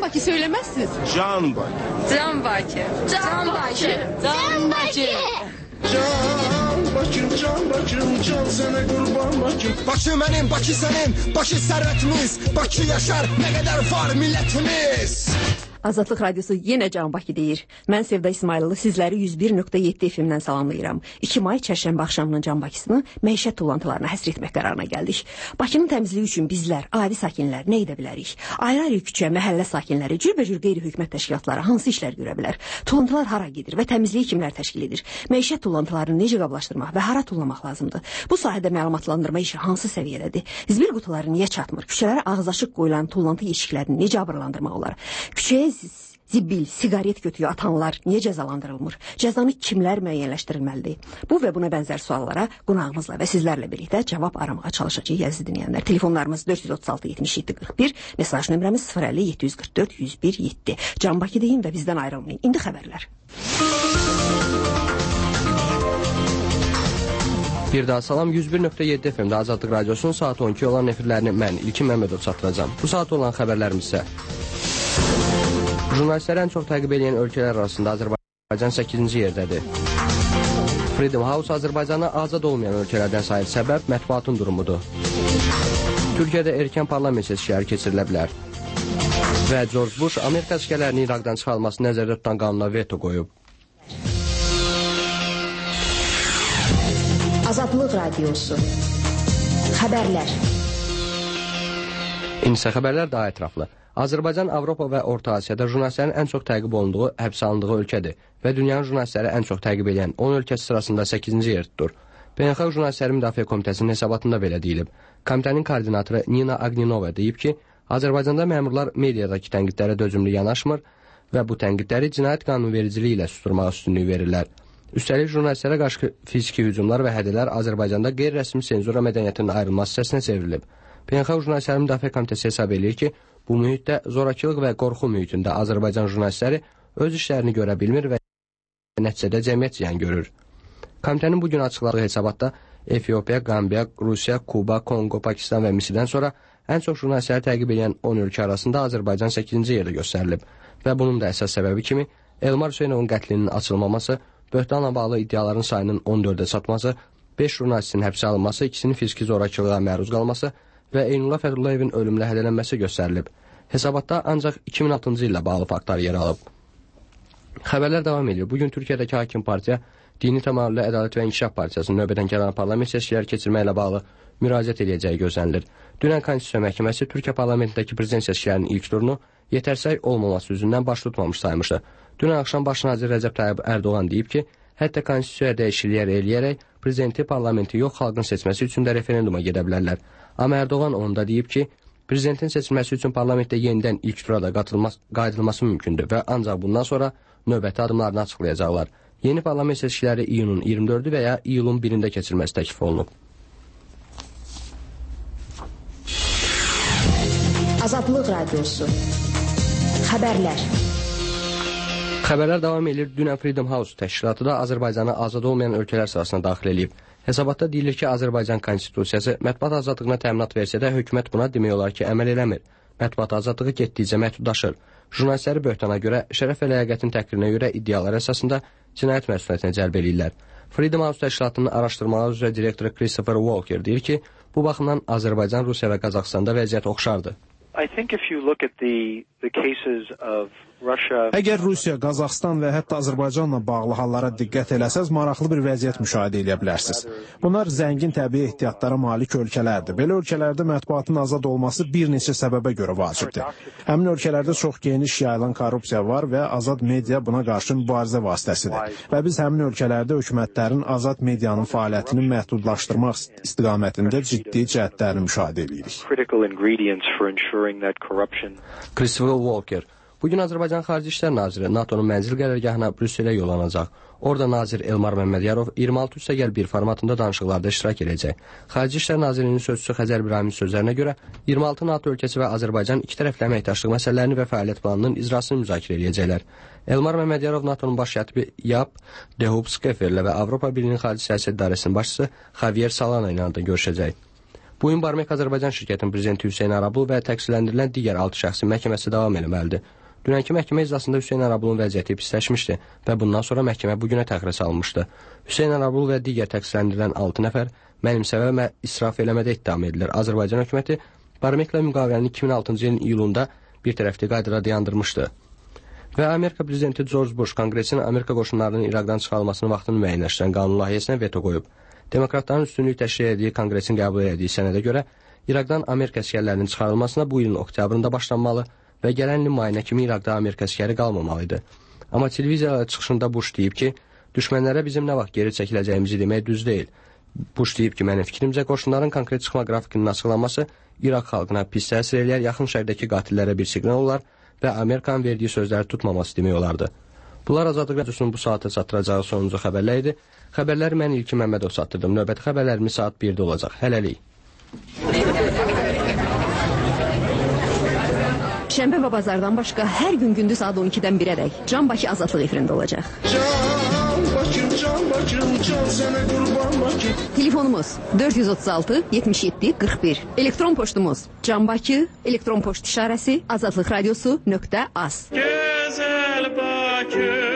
Bakı söylemezsiniz. Can Bakı. Can Bakı. Can Bakı. Can Bakı. Can Bakım, can sana kurban Bakım. Bakı mənim, Bakı sənin, Bakı sərvətimiz, Bakı yaşar, nə qədər var millətimiz. Azadlıq Radyosu yenə Can Bakı deyir. Mən Sevda İsmayıllı sizləri 101.7 FM-dən salamlayıram. 2 may çərşənbə axşamının Can Bakısını məişət tullantılarına həsr etmək qərarına gəldik. Bakının təmizliyi üçün bizlər, adi sakinlər nə edə bilərik? Ayrı-ayrı küçə, məhəllə sakinləri, cürbəcür qeyri-hökumət təşkilatları hansı işlər görə bilər? Tullantılar hara gedir və təmizliyi kimlər təşkil edir? Məişət tullantılarını necə qablaşdırmaq və hara tullamaq lazımdır? Bu sahədə məlumatlandırma işi hansı səviyyədədir? Zibil qutuları niyə çatmır? Küçələrə ağız açıq qoyulan tullantı yeşiklərini necə abırlandırmaq olar? Küçəyə zibil, siqaret götüyü atanlar niyə cəzalandırılmır? Cəzanı kimlər müəyyənləşdirilməlidir? Bu və buna bənzər suallara qonağımızla və sizlərlə birlikdə cavab aramağa çalışacağıq əziz dinləyənlər. Telefonlarımız 436 77 41, mesaj nömrəmiz 050 744 101 7. Can Bakı deyin və bizdən ayrılmayın. İndi xəbərlər. Bir daha salam, 101.7 FM'də Azadlıq Radyosunun saat 12 olan efirlərini mən İlkin Məmmədov çatdıracağım. Bu saat olan xəbərlərimiz isə jurnalistləri ən çox təqib edən ölkələr arasında Azərbaycan 8-ci yerdədir. Freedom House Azərbaycanı azad olmayan ölkələrdən sayır səbəb mətbuatın durumudur. Türkiyədə erkən parlament seçkiləri keçirilə bilər. Və George Bush Amerika əskərlərinin İraqdan çıxarılmasını nəzərdə tutan qanuna veto qoyub. Azadlıq Radyosu. Xəbərlər. İndisə xəbərlər daha ətraflı. Azərbaycan, Avropa və Orta Asiyada jurnalistlərin ən çox təqib olunduğu, həbs alındığı ölkədir və dünyanın jurnalistləri ən çox təqib edən 10 ölkəsi sırasında 8-ci yer tutur. Beynəlxalq Jurnalistlərin Müdafiə Komitəsinin hesabatında belə deyilib. Komitənin koordinatoru Nina Agninova deyib ki, Azərbaycanda məmurlar mediadakı tənqidlərə dözümlü yanaşmır və bu tənqidləri cinayət qanunvericiliyi ilə susturmağa üstünlük verirlər. Üstəlik, jurnalistlərə qarşı fiziki hücumlar və hədələr Azərbaycanda qeyri-rəsmi senzura mədəniyyətinin ayrılması səsinə çevrilib. Beynəlxalq Jurnalistlərin Müdafiə Komitəsi hesab edir ki, bu mühitdə zorakılıq və qorxu mühitində Azərbaycan jurnalistləri öz işlərini görə bilmir və nəticədə cəmiyyət ziyan görür. Komitənin bugün açıqladığı hesabatda Efiopiya, Qambiya, Rusiya, Kuba, Kongo, Pakistan və Misirdən sonra ən çox jurnalistləri təqib edən 10 ölkə arasında Azərbaycan 8-ci yerdə göstərilib və bunun da əsas səbəbi kimi Elmar Hüseynovun qətlinin açılmaması, böhtanla bağlı iddiaların sayının 14-ə çatması, 5 jurnalistin həbsə alınması, ikisinin fiziki zorakılığa məruz qalması və Eynullah Fəthullayevin ölümlə hədələnməsi göstərilib. Hesabatda ancaq 2006-cı illə bağlı faktlar yer alıb. Xəbərlər davam edir. Bugün Türkiyədəki hakim partiya Dini Təmayüllü Ədalət və İnkişaf Partiyasının növbədən gələn parlament seçkiləri keçirməklə bağlı müraciət edəcəyi gözlənilir. Dünən Konstitusiya Məhkəməsi Türkiyə parlamentindəki prezident seçkilərinin ilk turunu yetərsək olmaması üzündən baş tutmamış saymışdı. Dünən axşam baş nazir Rəcəb Tayyib Ərdoğan deyib ki, hətta Konstitusiyaya dəyişikliklər eləyərək prezidenti parlamenti yox xalqın seçməsi üçün də referenduma gedə bilərlər. Amma Ərdoğan onda deyib ki, prezidentin seçilməsi üçün parlamentdə yenidən ilk tura da qaydılması mümkündür və ancaq bundan sonra növbəti adımlarını açıqlayacaqlar. Yeni parlament seçkiləri iyunun 24-ü və ya iyulun 1-də keçirilməsi təklif olunub. Azadlıq Radyosu. Xəbərlər. Xəbərlər davam edir. Dünən Freedom House təşkilatı da Azərbaycanı azad olmayan ölkələr sırasına daxil edib. Hesabatda deyilir ki, Azərbaycan Konstitusiyası mətbuat azadlığına təminat versə də hökumət buna demək olar ki, əməl eləmir. Mətbuat azadlığı getdikcə məhdudlaşır. Jurnalistləri böhtana görə, şərəf və ləyaqətin təhqirinə görə iddialar əsasında cinayət məsuliyyətinə cəlb eləyirlər. Freedom House təşkilatının araşdırmalar üzrə direktoru Christopher Walker deyir ki, bu baxımdan Azərbaycan, Rusiya və Qazaxstanda vəziyyət oxşardır. Əgər Rusiya, Qazaxstan və hətta Azərbaycanla bağlı hallara diqqət eləsəz, maraqlı bir vəziyyət müşahidə edə bilərsiniz. Bunlar zəngin təbii ehtiyatlara malik ölkələrdir. Belə ölkələrdə mətbuatın azad olması bir neçə səbəbə görə vacibdir. Həmin ölkələrdə çox geniş yayılan korrupsiya var və azad media buna qarşı mübarizə vasitəsidir. Və biz həmin ölkələrdə hökumətlərin azad medianın fəaliyyətini məhdudlaşdırmaq istiqamətində ciddi cəhətlərini müşahidə edirik. Christopher Walker. Bugün Azərbaycan Xarici İşlər Naziri NATO-nun mənzil qərargahına Brüsselə yollanacaq. Orada nazir Elmar Məmmədiyarov 26+1 formatında danışıqlarda iştirak edəcək. Xarici İşlər Nazirinin sözçüsü Xəzər İbrahimin sözlərinə görə 26 NATO ölkəsi və Azərbaycan iki tərəfli əməkdaşlıq məsələlərini və fəaliyyət planının icrasını müzakirə edəcəklər. Elmar Məmmədiyarov NATO-nun baş katibi Jaap de Hoop Schefferlə və Avropa Birliyinin Xarici Siyasət İdarəsinin başçısı Javier Solana ilə də görüşəcək. Bu gün Barmek Azərbaycan şirkətinin prezidenti Hüseyn Arablu və təqsirləndirilən digər 6 şəxsin məhkəməsi davam eləməlidir. Dünənki məhkəmə iclasında Hüseyn Arabulun vəziyyəti pisləşmişdi və bundan sonra məhkəmə bugünə təxirə salınmışdı. Hüseyn Arabul və digər təqsirləndirilən 6 nəfər mənimsəmə və israf eləmədə ittiham edilir. Azərbaycan hökuməti Barometrlə müqaviləni 2006-cı ilin iyulunda bir tərəfli qaydada dayandırmışdı. Və Amerika prezidenti George Bush Konqresin Amerika qoşunlarının İraqdan çıxarılmasının vaxtını müəyyənləşdirən qanun layihəsinə veto qoyub. Demokratların üstünlük təşkil etdiyi Konqresin qəbul etdiyi sənədə görə İraqdan Amerika əsgərlərinin çıxarılmasına bu ilin oktyabrında başlanmalı və gələn ilin mayına kimi İraqda Amerika əsgəri qalmamalıydı. Amma televiziyalara çıxışında Bush deyib ki, düşmənlərə bizim nə vaxt geri çəkiləcəyimizi demək düz deyil. Bush deyib ki, mənim fikrimcə qoşunların konkret çıxma qrafikinin açıqlanması İraq xalqına pis təsir eləyər, yaxın şərdəki qatillərə bir siqnal olar və Amerikanın verdiyi sözləri tutmaması demək olardı. Bunlar Azadlıq Radiosunun bu saata çatdıracağı sonuncu xəbərlər idi. Xəbərləri mən İlkin Məmmədov çatdırdım. Növbəti xəbərlərimiz saat 1-də olacaq. Hələlik. Şənbə və bazardan başqa hər gün gündüz saat 12-dən 1-ədək Can Bakı Azadlıq efirində olacaq. Can Bakım, can sənə qurban Bakım. Telefonumuz 436 77 41. Elektron poçtumuz canbaki elektron poçt işarəsi azadlıqradiosu.az. Gözəl Bakım.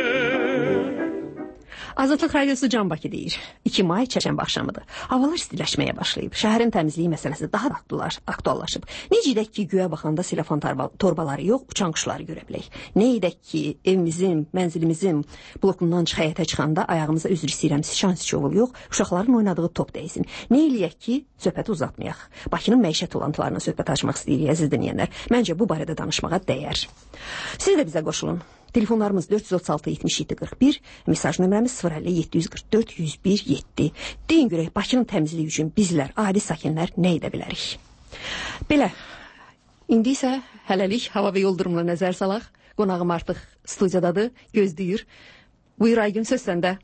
Azadlıq Radiosu Can Bakı deyir. 2 may çərşənbə axşamıdır. Havalar istiləşməyə başlayıb. Şəhərin təmizliyi məsələsi daha da aktuallaşıb. Necə edək ki, göyə baxanda telefon torbaları yox, uçan quşları görə bilək. Nə edək ki, evimizin, mənzilimizin blokundan həyətə çıxanda ayağımıza üzr istəyirəm, şans şovul yox, uşaqların oynadığı top dəysin. Nə eləyək ki, söhbəti uzatmayaq. Bakının məişət olantılarına söhbət açmaq istəyirik, əziz dinləyənlər. Məncə bu barədə danışmağa dəyər. Siz də bizə qoşulun. Telefonlarımız 436 77 41, mesaj nömrəmiz 050 744 101 7. Deyin görək, Bakının təmizliyi üçün bizlər, adi sakinlər nə edə bilərik? Belə, indi isə hələlik hava və yol durumuna nəzər salaq. Qonağım artıq studiyadadır, gözləyir. Buyur Aygün, söz səndə.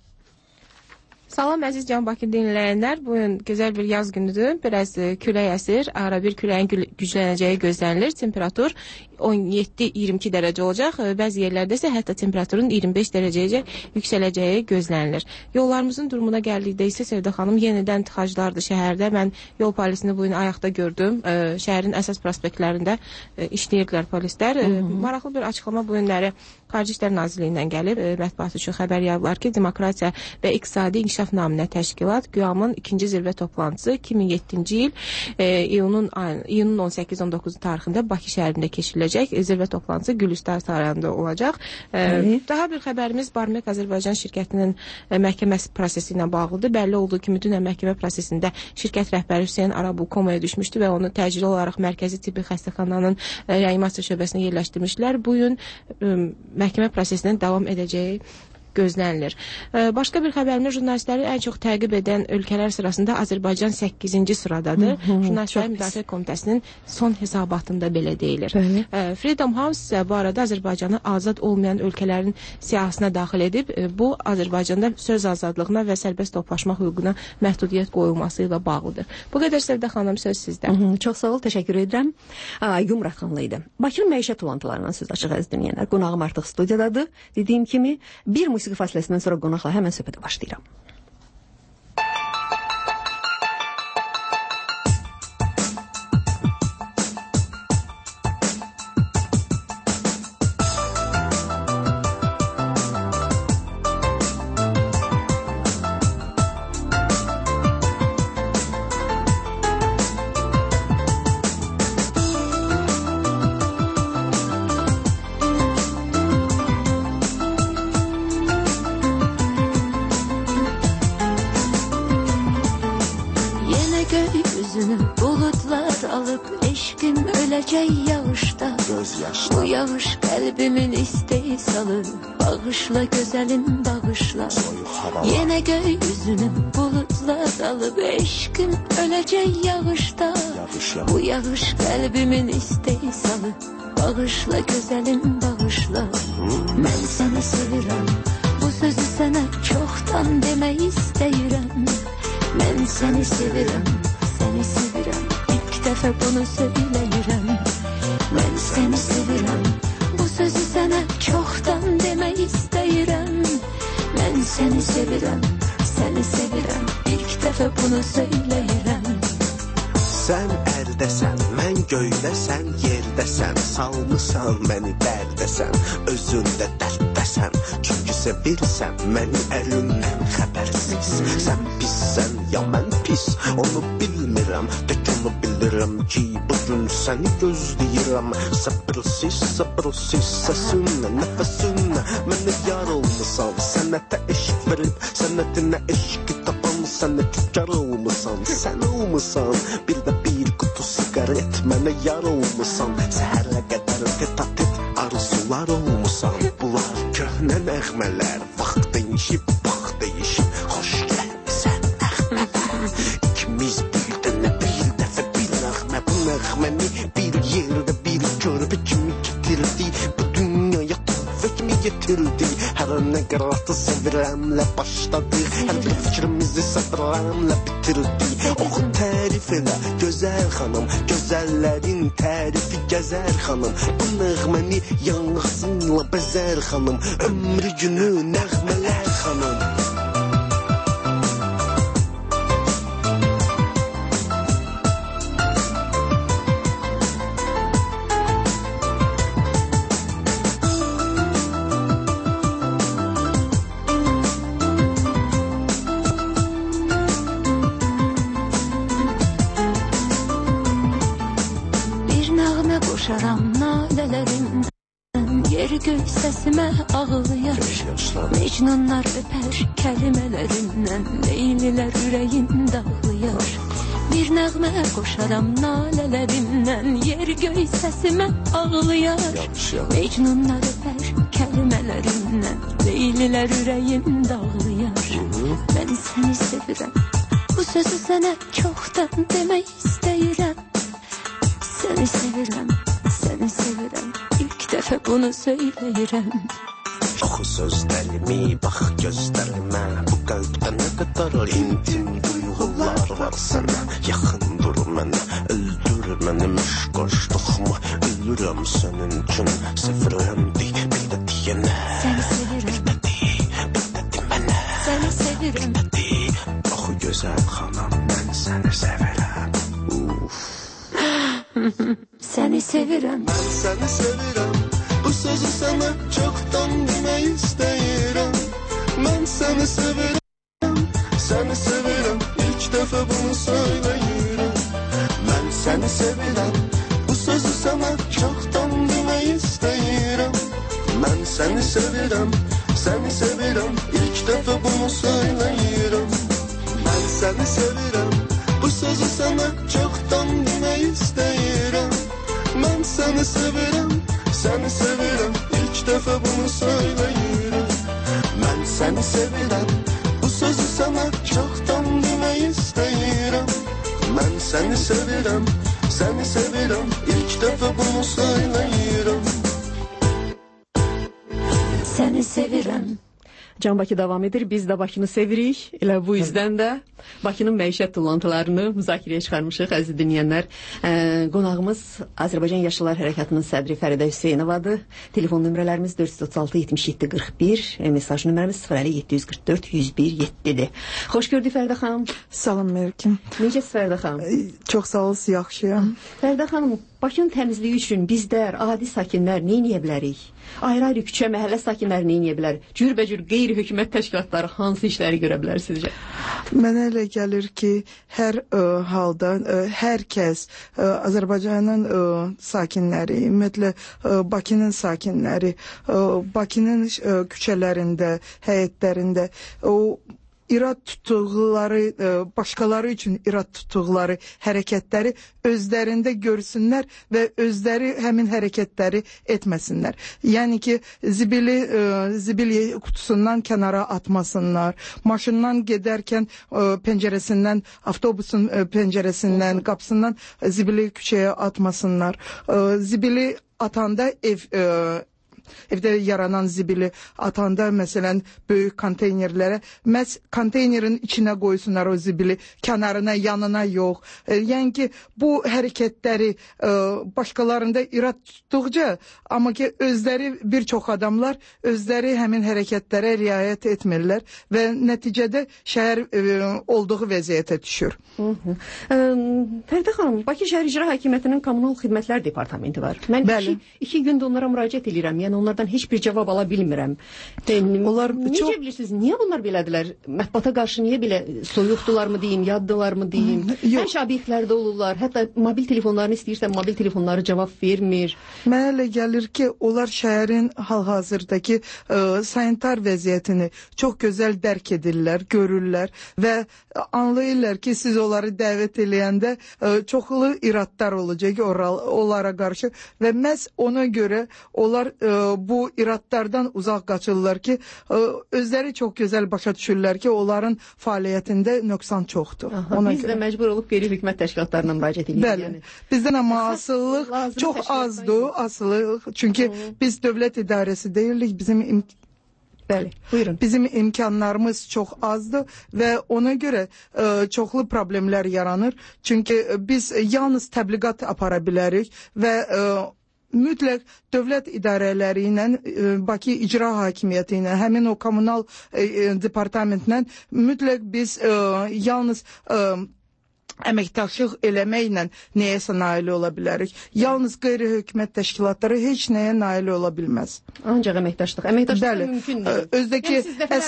Salam əziz Can Bakı dinləyənlər. Bugün gözəl bir yaz günüdür. Biraz külək əsir. Ara bir küləyin güclənəcəyi gözlənilir. Temperatur 17-22 dərəcə olacaq. Bəzi yerlərdə isə hətta temperaturun 25 dərəcəyə yüksələcəyi gözlənilir. Yollarımızın durumuna gəldikdə isə Sevdə xanım yenidən tıxaclardı şəhərdə. Mən yol polisini bugün ayaqda gördüm. Şəhərin əsas prospektlərində işləyirdilər polislər. Maraqlı bir açıqlama bu günləri Xarici İşlər Nazirliyindən gəlib. Mətbuat üçün xəbər yayıblar ki, Demokratiya və İqtisadi İnkişaf naminə təşkilat QİAM-ın ikinci zirvə toplantısı 2007-ci il iyunun 18-19 tarixində Bakı şəhərində keçiriləcək. Zirvə toplantısı Gülüstar sarayında olacaq. Daha bir xəbərimiz Barmek Azərbaycan şirkətinin məhkəmə prosesi ilə bağlıdır. Bəlli olduğu kimi dünən məhkəmə prosesində şirkət rəhbəri Hüseyn Arabul komaya düşmüşdü və onu təcili olaraq Mərkəzi Tibbi Xəstəxananın reanimasiya şöbəsinə yerləşdirmişlər. Bu gün məhkəmə prosesinin davam edəcəyi gözlənilir. Başqa bir xəbərimiz jurnalistləri ən çox təqib edən ölkələr sırasında Azərbaycan 8-ci sıradadır. Jurnalistlərin Müdafiə Komitəsinin son hesabatında belə deyilir. Freedom House isə bu arada Azərbaycanı azad olmayan ölkələrin siyahısına daxil edib. Bu, Azərbaycanda söz azadlığına və sərbəst toplaşma hüququna məhdudiyyət qoyulması ilə bağlıdır. Bu qədər Sevdə xanım, söz sizdə. Çox sağ ol, təşəkkür edirəm. Yumraqanlı idi. Bakının məişət olantılarından söz açıq əziz dinləyənlər. Qonağım artıq studiyadadır. Dediyim kimi, bir musiqi fasiləsindən sonra qonaqla həmən söhbətə başlayıram. Bu yağış qəlbimin isteği salır. Bağışla gözəlim, bağışla. Yenə gökyüzünü bulutlar alıb. Eşqim öləcək yağışda. Bu yağış qəlbimin isteği salır. Bağışla gözəlim, bağışla. Mən səni sevirəm. Bu sözü sənə çoxdan demək istəyirəm. Mən səni sevirəm, səni sevirəm. İlk dəfə bunu söyləyirəm. Mən səni sevirəm. Bu sözü sənə çoxdan demək istəyirəm. Mən səni sevirəm, səni sevirəm. İlk dəfə bunu söyləyirəm. Sən ərdəsən, mən göydəsən, yerdəsən, salmısan məni dərdəsən, özündə dərddəsən, çünki sevirsən məni əlimdən xəbərsiz. Sən pissən, ya mən pis, onu bilmirəm, tək onu bilirəm ki, bugün səni gözləyirəm. Sabırsız, sabırsız səsinlə, nəfəsinlə mənə yar olmusan, sənətə eşq verib, sənətinə eşqi tapan, sənəti kar olmusan, sən olmusan, bir də bir qutu sigaret mənə yar olmusan, səhərlə qədər tet-a-tet arzular olmusan. Bunlar köhnə nəğmələr, vaxt dəyişib, vaxt dəyişib, xoş gəlmisən nəğmələr. İkimiz bir dəfə bir nəğmə, bu nəğməni bir yerdə bir körpə kimi getirdi, bu dünyaya tüvvəkmi getirdi. Hər nə qıratı sevirəmlə başladı, hər bir fikrimizi səbrəmlə bitirdi. Oxu tərif elə, gözəl xanım, gözəllərin tərifi gəzər xanım. Bu nəğməni yanğısınla bəzər xanım, ömrü günü nəğmələr xanım. Qoşaram nalələrimdən, yer göy səsimə ağlayar. Mecnunlar öpər kəlimələrindən, leylilər ürəyin dağlayar. Bir nəğmə qoşaram nalələrimdən, yer göy səsimə ağlayar. Mecnunlar öpər kəlimələrimdən, leylilər ürəyin dağlayar. Mən səni sevirəm, bu sözü sənə çoxdan demək istəyirəm. Səni sevirəm, səni sevirəm, ilk dəfə bunu söyləyirəm. Oxu sözlərimi, bax gözlərimə, bu qəlbdə nə qədər intim duyğular var sənə. Yaxın dur mənə, öldür məni məşqaşlıqma, ölürəm sənin üçün, sevirəm deyil, bir də deyənə. Səni sevirəm, bir də demənə. Səni sevirəm, bir də deyil, oxu gözəl xanım, mən səni sevirəm. Səni sevirəm, mən səni sevirəm, bu sözü sənə çoxdan demək istəyirəm. Mən səni sevirəm, ilk dəfə bunu söyləyirəm. Mən səni sevirəm, bu sözü sənə çoxdan demək istəyirəm. Mən səni sevirəm, ilk dəfə bunu söyləyirəm. Mən səni sevirəm, bu sözü sənə çoxdan demək istəyirəm. Mən səni sevirəm, ilk dəfə bunu söyləyirəm. Mən səni sevirəm, bu sözü sənə çoxdan demək istəyirəm. Mən səni sevirəm, ilk dəfə bunu söyləyirəm. Səni sevirəm. Can Bakı davam edir. Biz də Bakını sevirik. Elə bu yüzdən də Bakının məişət tullantılarını müzakirəyə çıxarmışıq, əziz dinləyənlər. Qonağımız Azərbaycan Yaşlılar Hərəkatının sədri Fəridə Hüseynovadır. Telefon nömrələrimiz 436-77-41, mesaj nömrəmiz 050-744-101-7-dir. Xoş gördük Fəridə xanım. Salam Mərkim. Necəsiz Fəridə xanım? Çox sağ olun, yaxşıyam. Fəridə xanım, Bakının təmizliyi üçün bizlər, adi sakinlər nə edə bilərik? Ayrı-ayrı küçə, məhəllə sakinləri nə edə bilər? Cürbəcür qeyri-hökumət təşkilatları hansı işləri görə bilər sizcə? Mənə elə gəlir ki, hər halda hər kəs Azərbaycanın sakinləri, ümumiyyətlə Bakının sakinləri, Bakının küçələrində, həyətlərində irad tutduqları, başqaları üçün irad tutduqları hərəkətləri özlərində görsünlər və özləri həmin hərəkətləri etməsinlər. Yəni ki, zibili qutusundan kənara atmasınlar, maşından gedərkən pəncərəsindən, avtobusun pəncərəsindən, qapısından zibili küçəyə atmasınlar. Zibili atanda evdə yaranan zibili atanda məsələn böyük konteynerlərə məhz konteynerin içinə qoysunlar o zibili, kənarına, yanına yox. Yəni ki, bu hərəkətləri başqalarında irad tutduqca, amma ki özləri bir çox adamlar özləri həmin hərəkətlərə riayət etmirlər və nəticədə şəhər olduğu vəziyyətə düşür. Fərdə xanım, Bakı Şəhər İcra Hakimiyyətinin Kommunal Xidmətlər Departamenti var. Mən iki gündür onlara müraciət edirəm. Yəni onlardan heç bir cavab ala bilmirəm. Onlar necə bilirsiniz? Niyə bunlar belədirlər? Mətbuata qarşı niyə belə soyuqdular mı deyim, yaddılar mı deyim? Hər şey obyektlərdə olurlar. Hətta mobil telefonlarını istəyirsən, mobil telefonları cavab vermir. Mənə elə gəlir ki, onlar şəhərin hal-hazırdakı sanitar vəziyyətini çox gözəl dərk edirlər, görürlər və anlayırlar ki, siz onları dəvət eləyəndə çoxlu iradlar olacaq onlara qarşı və məhz ona görə onlar bu iradlardan uzaq qaçırlar ki, özləri çox gözəl başa düşürlər ki, onların fəaliyyətində nöqsan çoxdur. Biz də məcbur olub qeyri-hökumət təşkilatlarına müraciət edirik. Bəli. Bizdən amma asıllıq çox azdır, asıllıq. Çünki biz dövlət idarəsi deyilik, Bəli, buyurun. Bizim imkanlarımız çox azdır və ona görə çoxlu problemlər yaranır. Çünki biz yalnız təbliğat apara bilərik və mütləq dövlət idarələri ilə, Bakı İcra Hakimiyyəti ilə, həmin o kommunal departamentlə mütləq biz yalnız əməkdaşlıq eləməklə nəyəsə nail ola bilərik. Yalnız qeyri-hökumət təşkilatları heç nəyə nail ola bilməz. Ancaq əməkdaşlıq. Əməkdaşlıq mümkün deyil. Özdəki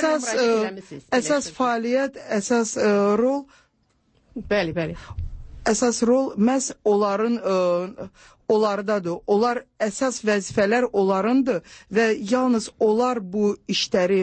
əsas fəaliyyət, əsas rol Bəli. Əsas rol məhz onlardadır. Onlar əsas vəzifələr onlarındır və yalnız onlar bu işləri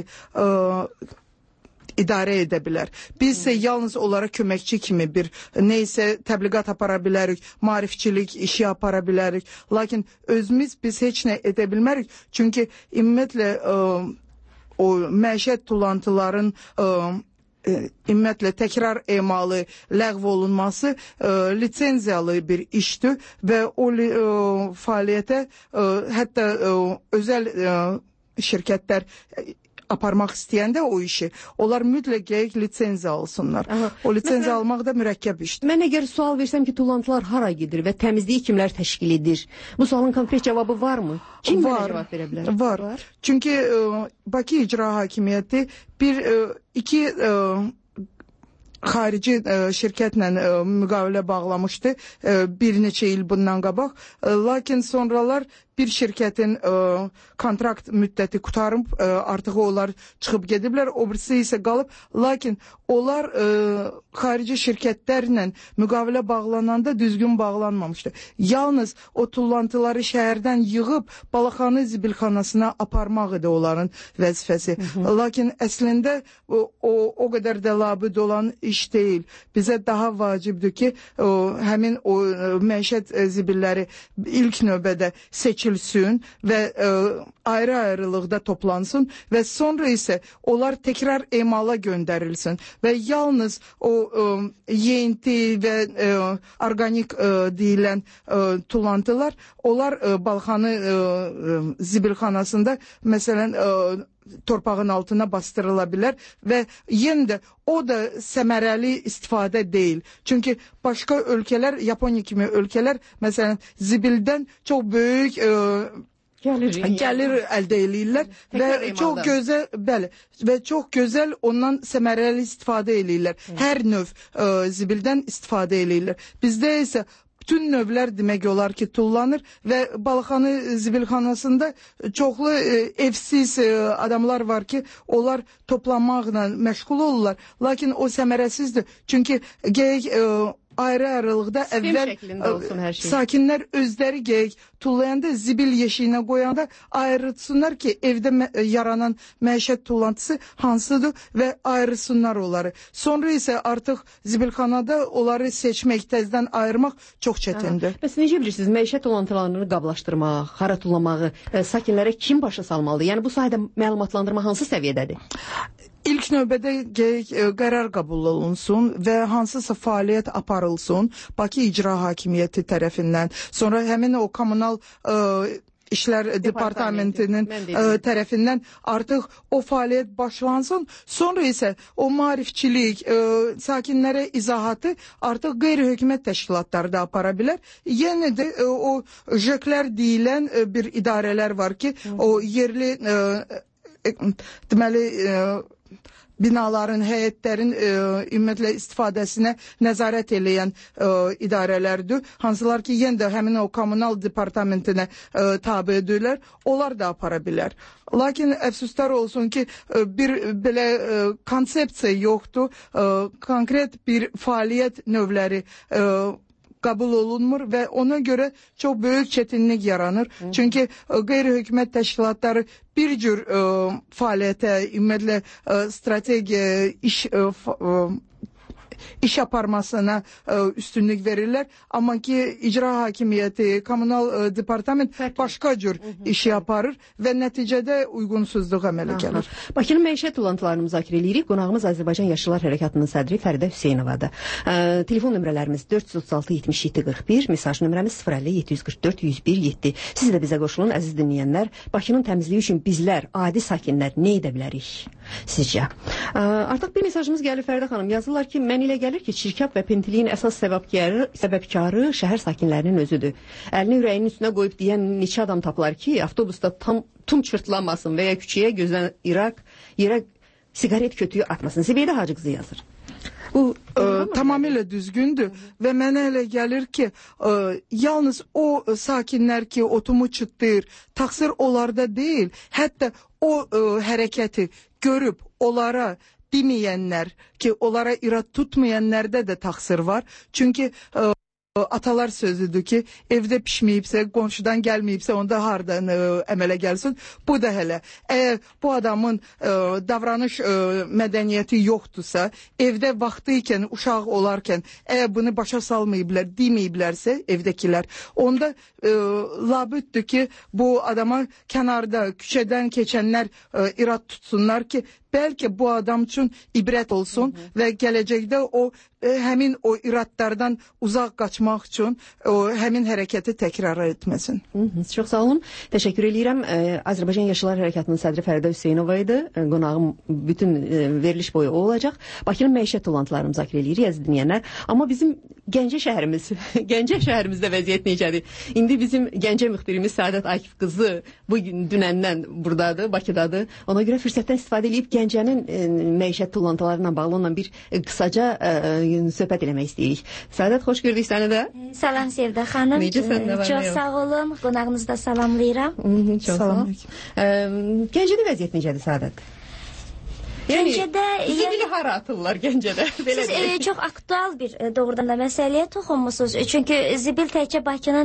idarə edə bilər. Biz isə yalnız onlara köməkçi kimi bir neysə təbliğat apara bilərik, maarifçilik işi apara bilərik. Lakin özümüz biz heç nə edə bilmərik. Çünki ümumiyyətlə o məişət tullantıların ümumiyyətlə təkrar emalı ləğv olunması lisenziyalı bir işdir və o fəaliyyətə hətta özəl şirkətlər aparmaq istəyəndə o işi, onlar mütləq lisenziya alsınlar. O lisenziya almaq da mürəkkəb işdir. Mən əgər sual versəm ki, tullantılar hara gedir və təmizliyi kimlər təşkil edir? Bu sualın konkret cavabı varmı? Kim mənə cavab verə bilər? Var. Çünki Bakı İcra Hakimiyyəti iki xarici şirkətlə müqavilə bağlamışdı bir neçə il bundan qabaq. Lakin sonralar bir şirkətin kontrakt müddəti qutarıb, artıq onlar çıxıb gediblər, o birisi isə qalıb. Lakin onlar xarici şirkətlərlə müqavilə bağlananda düzgün bağlanmamışdı. Yalnız o tullantıları şəhərdən yığıb Balaxanı zibilxanasına aparmaq idi onların vəzifəsi. Lakin əslində o qədər də labüd olan iş deyil. Bizə daha vacibdir ki, həmin o məişət zibilləri ilk növbədə seçilsin və ayrı-ayrılıqda toplansın və sonra isə onlar təkrar emala göndərilsin və yalnız o yeyinti və organik deyilən tullantılar, onlar Balaxanı zibilxanasında məsələn torpağın altına bastırıla bilər və yenə də o da səmərəli istifadə deyil. Çünki başqa ölkələr, Yaponiya kimi ölkələr məsələn zibildən çox böyük gəlir əldə edirlər və çox gözəl ondan səmərəli istifadə edirlər. Hər növ zibildən istifadə edirlər. Bizdə isə bütün növlər demək olar ki, tullanır və Balaxanı zibilxanasında çoxlu evsiz adamlar var ki, onlar toplanmaqla məşğul olurlar. Lakin o səmərəsizdir. Çünki ayrı-ayrılıqda əvvəl sakinlər özləri tullayanda, zibil yeşiyinə qoyanda ayrıtsınlar ki, evdə yaranan məişət tullantısı hansıdır və ayrısınlar onları. Sonra isə artıq zibilxanada onları seçmək, təzdən ayırmaq çox çətindir. Bəs necə bilirsiniz, məişət tullantılarını qablaşdırmaq, hara tullamağı sakinlərə kim başa salmalıdır? Yəni bu sahədə məlumatlandırma hansı səviyyədədir? İlk növbədə qərar qəbul olunsun və hansısa fəaliyyət aparılsın Bakı İcra Hakimiyyəti tərəfindən. Sonra həmin o kommunal İşlər Departamentinin tərəfindən artıq o fəaliyyət başlansın. Sonra isə o maarifçilik, sakinlərə izahatı artıq qeyri-hökumət təşkilatları da apara bilər. Yenə də o JÖK-lər deyilən bir idarələr var ki, o yerli deməli binaların, həyətlərin ümumiyyətlə istifadəsinə nəzarət eləyən idarələrdir. Hansılar ki, yenə də həmin o kommunal departamentinə tabi edirlər, onlar da apara bilər. Lakin əfsuslar olsun ki, bir belə konsepsiya yoxdur, konkret bir fəaliyyət növləri qəbul olunmur və ona görə çox böyük çətinlik yaranır. Çünki qeyri-hökumət təşkilatları bir cür fəaliyyətə, ümumiyyətlə strategiya, iş aparmasına üstünlük verirlər. Amma ki, icra hakimiyyəti, kommunal departament başqa cür işi aparır və nəticədə uyğunsuzluq əmələ gəlir. Bakının məişət tullantılarını müzakirə edirik. Qonağımız Azərbaycan Yaşlılar Hərəkatının sədri Fəridə Hüseynovadır. Telefon nömrələrimiz 436-77-41, mesaj nömrəmiz 050-744-101-7. Siz də bizə qoşulun, əziz dinləyənlər. Bakının təmizliyi üçün bizlər, adi sakinlər nə edə bilərik sizcə? Artıq bir mesajımız gəlir Fəridə xanım. Yazırlar ki, mən ilə gəlir ki, çirkab və pentiliyin əsas səbəbkarı şəhər sakinlərinin özüdür. Əlini ürəyinin üstünə qoyub deyən neçə adam tapılar ki, avtobusda tum çırtlanmasın və ya küçəyə gözdən yerə sigaret kötüyü atmasın. Zibeydə Hacı qızı yazır. Bu tamamilə düzgündür və mənə elə gəlir ki, yalnız o sakinlər ki, otumu çıtlayır, təqsir onlarda deyil, hətta o hərəkəti görüb onlara deməyənlər ki, onlara irad tutmayanlarda da təqsir var. Çünki atalar sözüdür ki, evdə pişməyibsə, qonşudan gəlməyibsə, onda hardan əmələ gəlsin? Bu da hələ. Əgər bu adamın davranış mədəniyyəti yoxdursa, evdə vaxtı ikən, uşaq olarkən, əgər bunu başa salmayıblar, deməyiblərsə evdəkilər, onda labüddür ki, bu adama kənarda, küçədən keçənlər irad tutsunlar ki, bəlkə bu adam üçün ibrət olsun və gələcəkdə o həmin o iradlardan uzaq qaçmaq üçün həmin hərəkəti təkrar etməsin. Çox sağ olun. Təşəkkür edirəm. Azərbaycan Yaşlılar Hərəkatının sədri Fəridə Hüseyinova idi. Qonağım bütün veriliş boyu o olacaq. Bakının məişət tullantılarını müzakirə edirik, əziz dinləyənlər. Amma bizim Gəncə şəhərimizdə vəziyyət necədir? İndi bizim Gəncə müxbirimiz Səadət Akif qızı bu dünəndən buradadır, Bakıdadır. Ona görə fürsətdən istifadə edib Gəncənin məişət tullantılarına bağlı olan bir qısaca söhbət eləmək istəyirik. Səadət, xoş gördük səni də. Salam Sevda xanım. Necəsən, nə var, çox sağ olun. Qonağınızı da salamlayıram. Çox sağ olun. Gəncədə vəziyyət necədir Səadət? Gəncədə zibili hara atırlar Gəncədə? Siz çox aktual bir doğrudan da məsələyə toxunmusunuz. Çünki zibil təkcə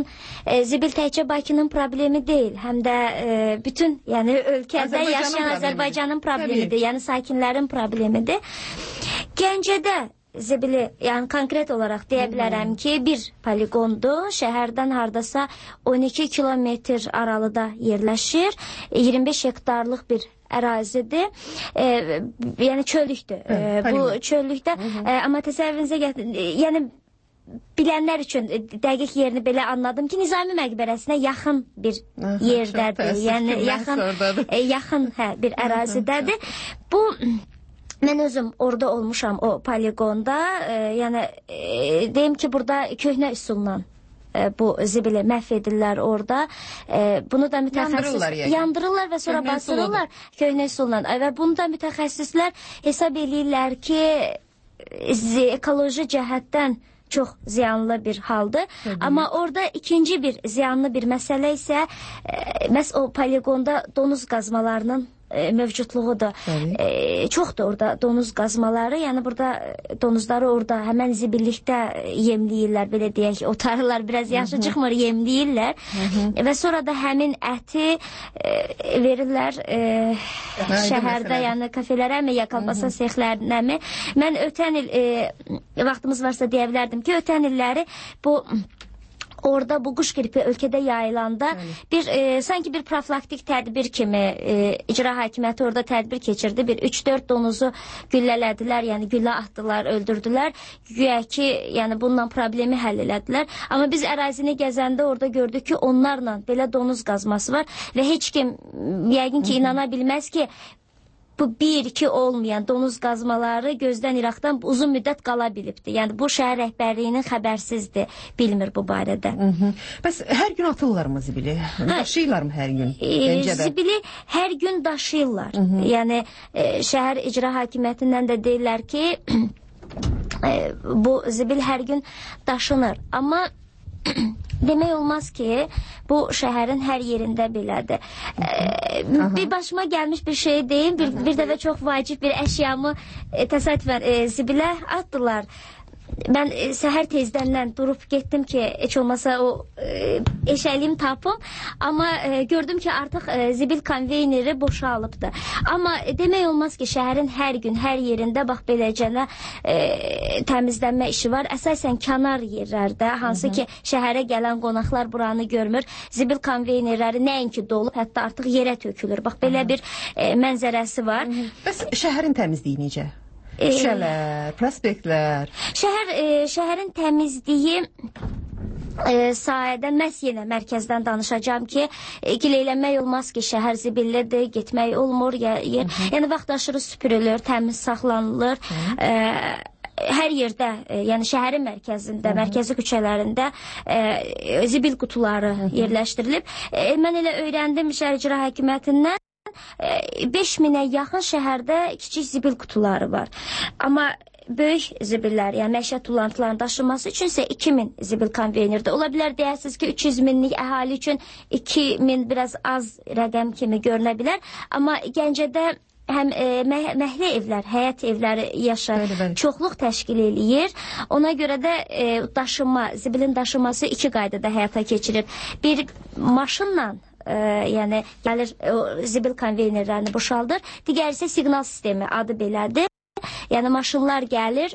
Bakının problemi deyil, həm də bütün, yəni ölkədə yaşayan Azərbaycanın problemidir, yəni sakinlərin problemidir. Gəncədə zibili, yəni konkret olaraq deyə bilərəm ki, bir poligondur, şəhərdən hardasa 12 kilometr aralıda yerləşir, 25 hektarlıq bir ərazidir, yəni çöllükdür. Bu çöllükdə, amma təsəvvürünüzə yəni bilənlər üçün dəqiq yerini belə anladım ki, Nizami məqbərəsinə yaxın bir yerdədir, yəni yaxın bir ərazidədir. Bu, mən özüm orada olmuşam o poligonda, yəni deyim ki, burada köhnə üsulla bu zibili məhv edirlər orada. Bunu da mütəxəssis yandırırlar və sonra basırırlar köhnə üsulla. Və bunu da mütəxəssislər hesab edirlər ki, ekoloji cəhətdən çox ziyanlı bir haldır. Amma orada ikinci bir ziyanlı bir məsələ isə məhz o poligonda donuz qazmalarının mövcudluğudur. Çoxdur orada donuz qazmaları, yəni burada donuzları orada həmən zibillikdə yemləyirlər, belə deyək, otarırlar, biraz yaşı çıxmır, yemləyirlər və sonra da həmin əti verirlər şəhərdə, yəni kafelərə mi, ya kalbasa sexlərinə mi. Mən ötən il, vaxtımız varsa deyə bilərdim ki, ötən illəri bu orada bu quş qripi ölkədə yayılanda sanki bir profilaktik tədbir kimi icra hakimiyyəti orada tədbir keçirdi. Bir 3-4 donuzu güllələdilər, yəni güllə atdılar, öldürdülər. Güya ki, yəni bununla problemi həll elədilər. Amma biz ərazini gəzəndə orada gördük ki, onlarla belə donuz qazması var və heç kim yəqin ki, inana bilməz ki, bu 1-2 olmayan donuz qazmaları gözdən İraqdan uzun müddət qala bilibdir. Yəni bu şəhər rəhbərliyinin xəbərsizdir, bilmir bu barədə. Bəs hər gün atırlar mı zibili? Daşıyırlar mı hər gün? Zibili hər gün daşıyırlar. Yəni şəhər icra hakimiyyətindən də deyirlər ki, bu zibil hər gün daşınır. Amma demək olmaz ki, bu şəhərin hər yerində belədir. Bir başıma gəlmiş bir şey deyim, bir dəfə çox vacib bir əşyamı təsadüfən zibilə atdılar. Mən səhər tezdəndən durub getdim ki, heç olmasa o eşəliyim tapım. Amma gördüm ki, artıq zibil konveyneri boşalıbdır. Amma demək olmaz ki, şəhərin hər gün, hər yerində bax beləcənə təmizlənmə işi var. Əsasən kənar yerlərdə, hansı ki, şəhərə gələn qonaqlar buranı görmür. Zibil konveynerləri nəinki dolub, hətta artıq yerə tökülür. Bax, belə bir mənzərəsi var. Bəs şəhərin təmizliyi necə? Küçələr, prospektlər. Şəhərin təmizliyi sayədən məhz yenə mərkəzdən danışacağım ki, gileylənmək olmaz ki, şəhər zibillidir, getmək olmur. Yəni vaxtaşırı süpürülür, təmiz saxlanılır. Hər yerdə, yəni şəhərin mərkəzində, mərkəzi küçələrində zibil qutuları yerləşdirilib. Mən elə öyrəndim şəhər icra hakimiyyətindən. 5000-ə yaxın şəhərdə kiçik zibil qutuları var. Amma böyük zibillər, yəni məişət tullantılarının daşınması üçün isə 2000 zibil konveynerdə. Ola bilər deyərsiniz ki, 300 minlik əhali üçün 2000 biraz az rəqəm kimi görünə bilər. Amma Gəncədə həm məhlə evlər, həyət evləri yaşar, çoxluq təşkil eləyir. Ona görə də zibilin daşınması 2 qaydada həyata keçirir. Bir maşınla, yəni gəlir zibil konveynerlərini boşaldır. Digər isə siqnal sistemi, adı belədir. Yəni maşınlar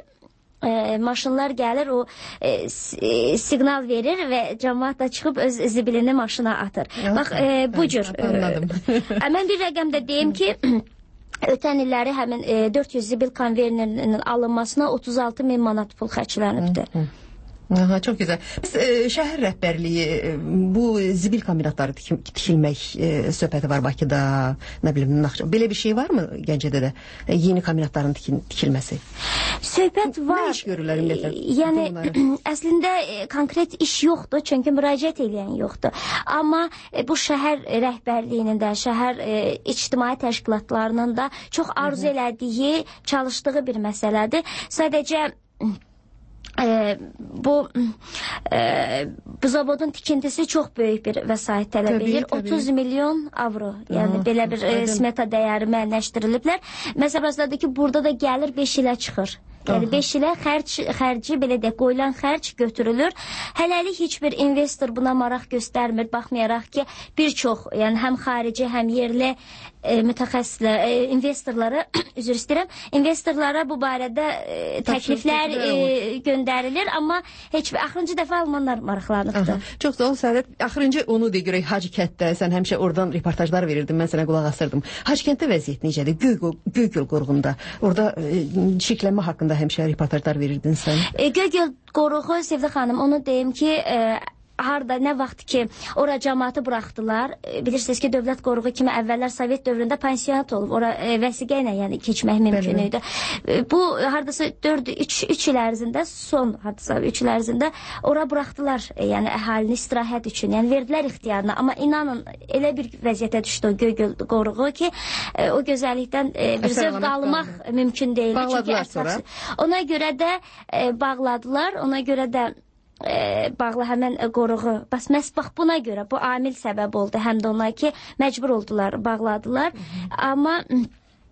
gəlir, o siqnal verir və cəmaət da çıxıb öz zibilini maşına atır. Bax, bu cür. Mən bir rəqəm də deyim ki, ötən illəri həmin 400 zibil konveynerinin alınmasına 36.000 manat pul xərclənibdir. Aha, çox gözəl. Şəhər rəhbərliyi bu zibil kombinatları tikilmək söhbəti var Bakıda, nə bilim, Naxçıvanda. Belə bir şey varmı Gəncədə də? Yeni kombinatların tikilməsi? Söhbət var. Nə iş görürlər ümumiyyətlə? Yəni, əslində konkret iş yoxdur, çünki müraciət edən yoxdur. Amma bu şəhər rəhbərliyinin də, şəhər ictimai təşkilatlarının da çox arzu elədiyi, çalışdığı bir məsələdir. Sadəcə bu zavodun tikintisi çox böyük bir vəsait tələb edir. 30 milyon avro, yəni belə bir smeta dəyəri müəyyənləşdiriliblər. Məsəl razıladı ki, burada da gəlir 5 ilə çıxır. Yəni 5 ilə xərci, belə deyək, qoyulan xərc götürülür. Hələlik heç bir investor buna maraq göstərmir, baxmayaraq ki, bir çox, yəni həm xarici, həm yerli mütəxəssislər, investorlara, üzr istəyirəm, investorlara bu barədə təkliflər göndərilir, amma heç bir axırıncı dəfə almanlar maraqlanıbdır. Çox sağ ol Səadət. Axırıncı onu de görək, Hacıkənddə, sən həmişə oradan reportajlar verirdin, mən sənə qulaq asırdım. Hacıkənddə vəziyyət necədir? Göygöl qoruğunda, orada çirklənmə haqqında həmişə reportajlar verirdin sən. Göygöl qoruğu, Sevdə xanım, onu deyim ki, harda, nə vaxt ki, ora cəmaatı buraxdılar. Bilirsiniz ki, dövlət qoruğu kimi əvvəllər Sovet dövründə pansionat olub. Ora vəsiqə ilə yəni keçmək mümkün idi. Bu, hardasa 3 il ərzində, son hardasa 3 il ərzində ora buraxdılar, yəni əhalini istirahət üçün. Yəni verdilər ixtiyarına. Amma inanın, elə bir vəziyyətə düşdü o Göygöl qoruğu ki, o gözəllikdən bir zövq almaq mümkün deyildi. Bağladılar sonra? Ona görə də bağladılar, ona görə də bağlı həmən qoruğu. Bax buna görə bu amil səbəb oldu. Həm də onlar ki, məcbur oldular, bağladılar. Amma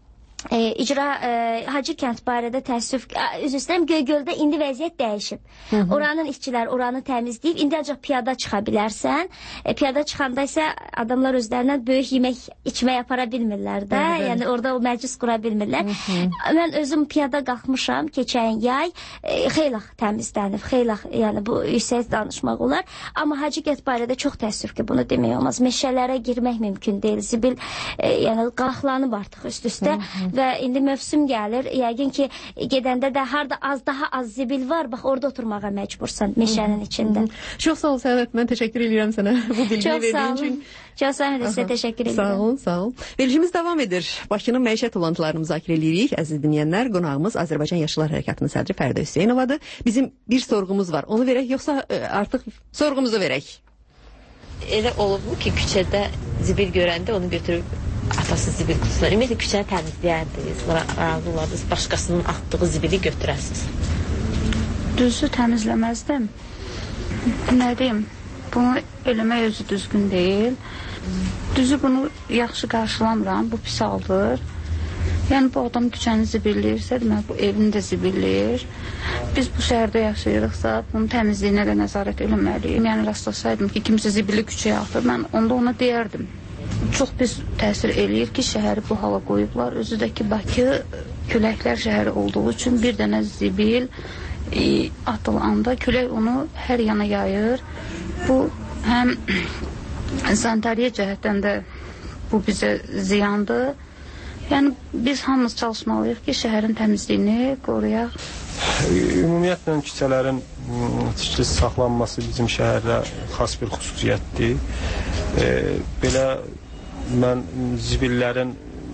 icra Hacı kənd barədə təəssüf üzr istəyirəm, Göygöldə indi vəziyyət dəyişib. Oranın işçilər oranı təmizləyib, indi ancaq piyada çıxa bilərsən. Piyada çıxanda isə adamlar özlərindən böyük yemək içmək apara bilmirlər də. Yəni orada o məclis qura bilmirlər. Mən özüm piyada qalxmışam keçən yay. Xeyli təmizlənib, xeyli, yəni bu yüksək danışmaq olar. Amma Hacı kənd barədə çox təəssüf ki, bunu demək olmaz. Meşələrə girmək mümkün deyil. Zibil yəni qalxlanıb artıq üst-üstə. Və indi mövsüm gəlir. Yəqin ki, gedəndə də harda daha az zibil var, bax orada oturmağa məcbursan meşənin içində. Çox sağ ol Səadət, mən təşəkkür edirəm sənə bu bilgiyi verdiyin üçün. Çox sağ olun, sizə təşəkkür edirəm. Sağ olun, sağ olun. Verilişimiz davam edir. Bakının məişət olantılarını müzakirə edirik. Əziz dinləyənlər, qonağımız Azərbaycan Yaşlılar Hərəkatının sədri Fəridə Hüseynovadır. Bizim bir sorğumuz var. Onu verək, yoxsa artıq sorğumuzu verək? Elə olubmu ki, küçədə zibil görəndə onu götürüb atası zibil kutusuna. Ümumiyyətlə küçəni təmizləyərdiniz, razı olardınız, başqasının atdığı zibili götürəsiniz. Düzü təmizləməzdim. Nə deyim, bunu eləmək özü düzgün deyil. Düzü bunu yaxşı qarşılamıram, bu pis haldır. Yəni bu adam küçəni zibilləyirsə, demək bu evini də zibilləyir. Biz bu şəhərdə yaşayırıqsa, bunun təmizliyinə də nəzarət eləməliyik. Yəni rastlasaydım ki, kimsə zibilli küçəyə atır, mən onda ona deyərdim. Çox pis təsir eləyir ki, şəhəri bu hala qoyublar. Özü də ki, Bakı küləklər şəhəri olduğu üçün bir dənə zibil atılanda külək onu hər yana yayır. Bu həm sanitariya cəhətdən də bu bizə ziyandır. Yəni biz hamımız çalışmalıyıq ki, şəhərin təmizliyini qoruyaq. Ümumiyyətlə küçələrin tikili saxlanması bizim şəhərdə xas bir xüsusiyyətdir. Belə mən zibilin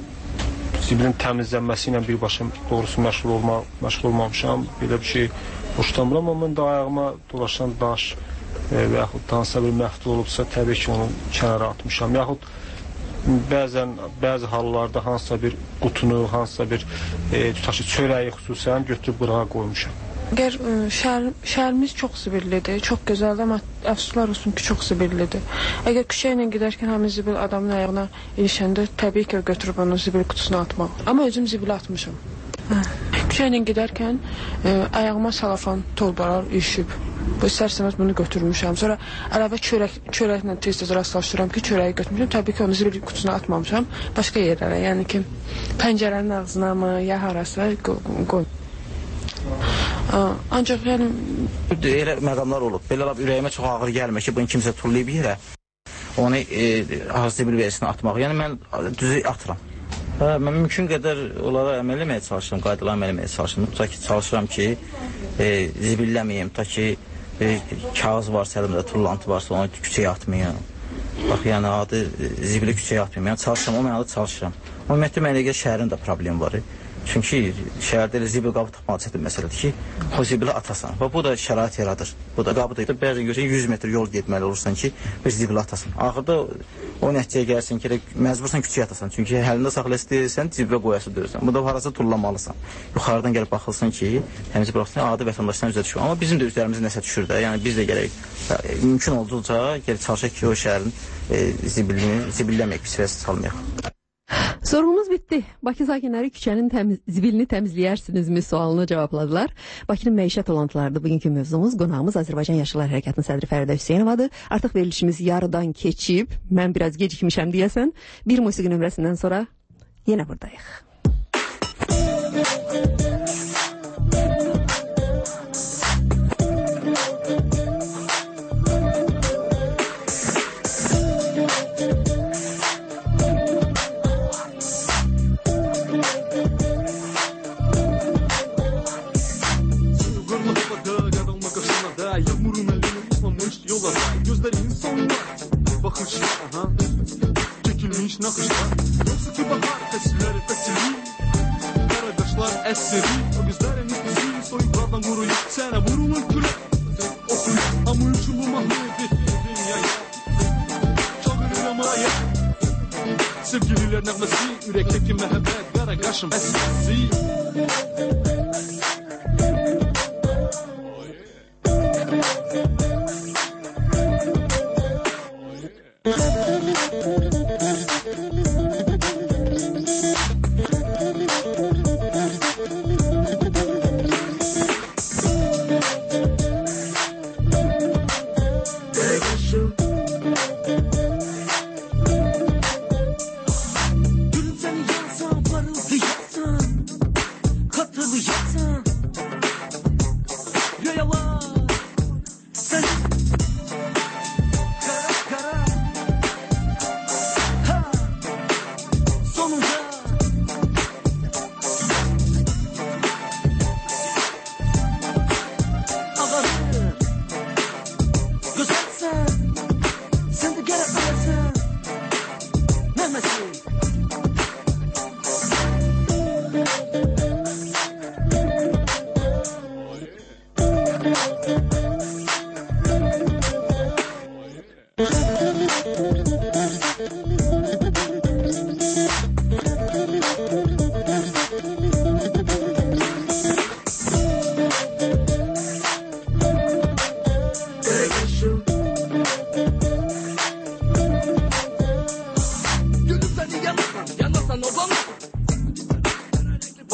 təmizlənməsi ilə birbaşa doğrusu məşğul olmamışam. Belə bir şey hoşlanmıram, amma mən də ayağıma dolaşan daş və yaxud hansısa bir məhdud olubsa, təbii ki, onu kənara atmışam. Yaxud bəzi hallarda hansısa bir qutunu, hansısa bir çörəyi xüsusən götürüb qırağa qoymuşam. Əgər şəhərimiz çox zibillidir, çox gözəldir, amma əfsuslar olsun ki, çox zibillidir. Əgər küçə ilə gedərkən həmin zibil adamın ayağına ilişəndə, təbii ki, götürüb onu zibil kutusuna atmaq. Amma özüm zibili atmışam. Küçə ilə gedərkən ayağıma salafan torbalar ilişib. İstərsəməz bunu götürmüşəm. Sonra əlavə çörəklə tez-tez rastlaşdıram ki, çörəyi götürmüşəm. Təbii ki, onu zibil kutusuna atmamışam. Başqa yerlərə, yəni ki, pəncərənin ağzına mı, ya harasa qoy. Ancaq yəni elə məqamlar olub. Belə ürəyimə çox ağır gəlmir ki, bunu kimsə tullayıb yerə. Onu az zibil verisinə atmaq. Yəni mən düzü atıram. Mən mümkün qədər onlara əməl etməyə çalışıram, qaydalara əməl etməyə çalışıram. Ta ki, çalışıram ki, zibilləməyim, ta ki, kağız varsa əlimdə, tullantı varsa onu küçəyə atmayım. Bax, yəni adı zibili küçəyə atmayım. Yəni çalışıram, o mənada çalışıram. Ümumiyyətlə, mənə görə şəhərin də problem var. Çünki şəhərdə elə zibil qabı tapmaq çətin məsələdir ki, o zibili atasan. Və bu da şərait yaradır. Bu da qabı da bəzən görürsən 100 metr yol getməli olursan ki, bir zibili atasan. Axırda o nəticəyə gəlsin ki, məcbursan küçəyə atasan. Çünki həlində saxla istəyirsən, zibilə qoyası döyürsən. Bu da harasa tullamalısan. Yuxarıdan gəlib baxılsın ki, təmizi buraxsın, adi vətəndaşdan üzə düşür. Amma bizim də üzərimiz nəsə düşür də. Yəni biz də gərək mümkün olduqca gəlib çalışaq ki, o şəhərin zibilləməyək, pis vəziyyət salmayaq. Sorğumuz bitdi. Bakı sakinləri küçənin zibilini təmizləyərsinizmi sualını cavabladılar. Bakının məişət olantılarıdır bugünkü mövzumuz. Qonağımız Azərbaycan Yaşlılar Hərəkatının sədri Fəridə Hüseynovadır. Artıq verilişimiz yarıdan keçib. Mən biraz gecikmişəm deyəsən. Bir musiqi nömrəsindən sonra yenə buradayıq. Çekilmiş nakışlar Yoksa ki bahar fesiller fesili Karadaşlar eseri O gözlerin izi soyuklardan koruyup Sana vurulur küle Okuyup ama üçün bu mahvedi Dünyaya Çağırır amaya Sevgililer nəğməsi Ürəktəki məhəbbət Qara qaşım əsisi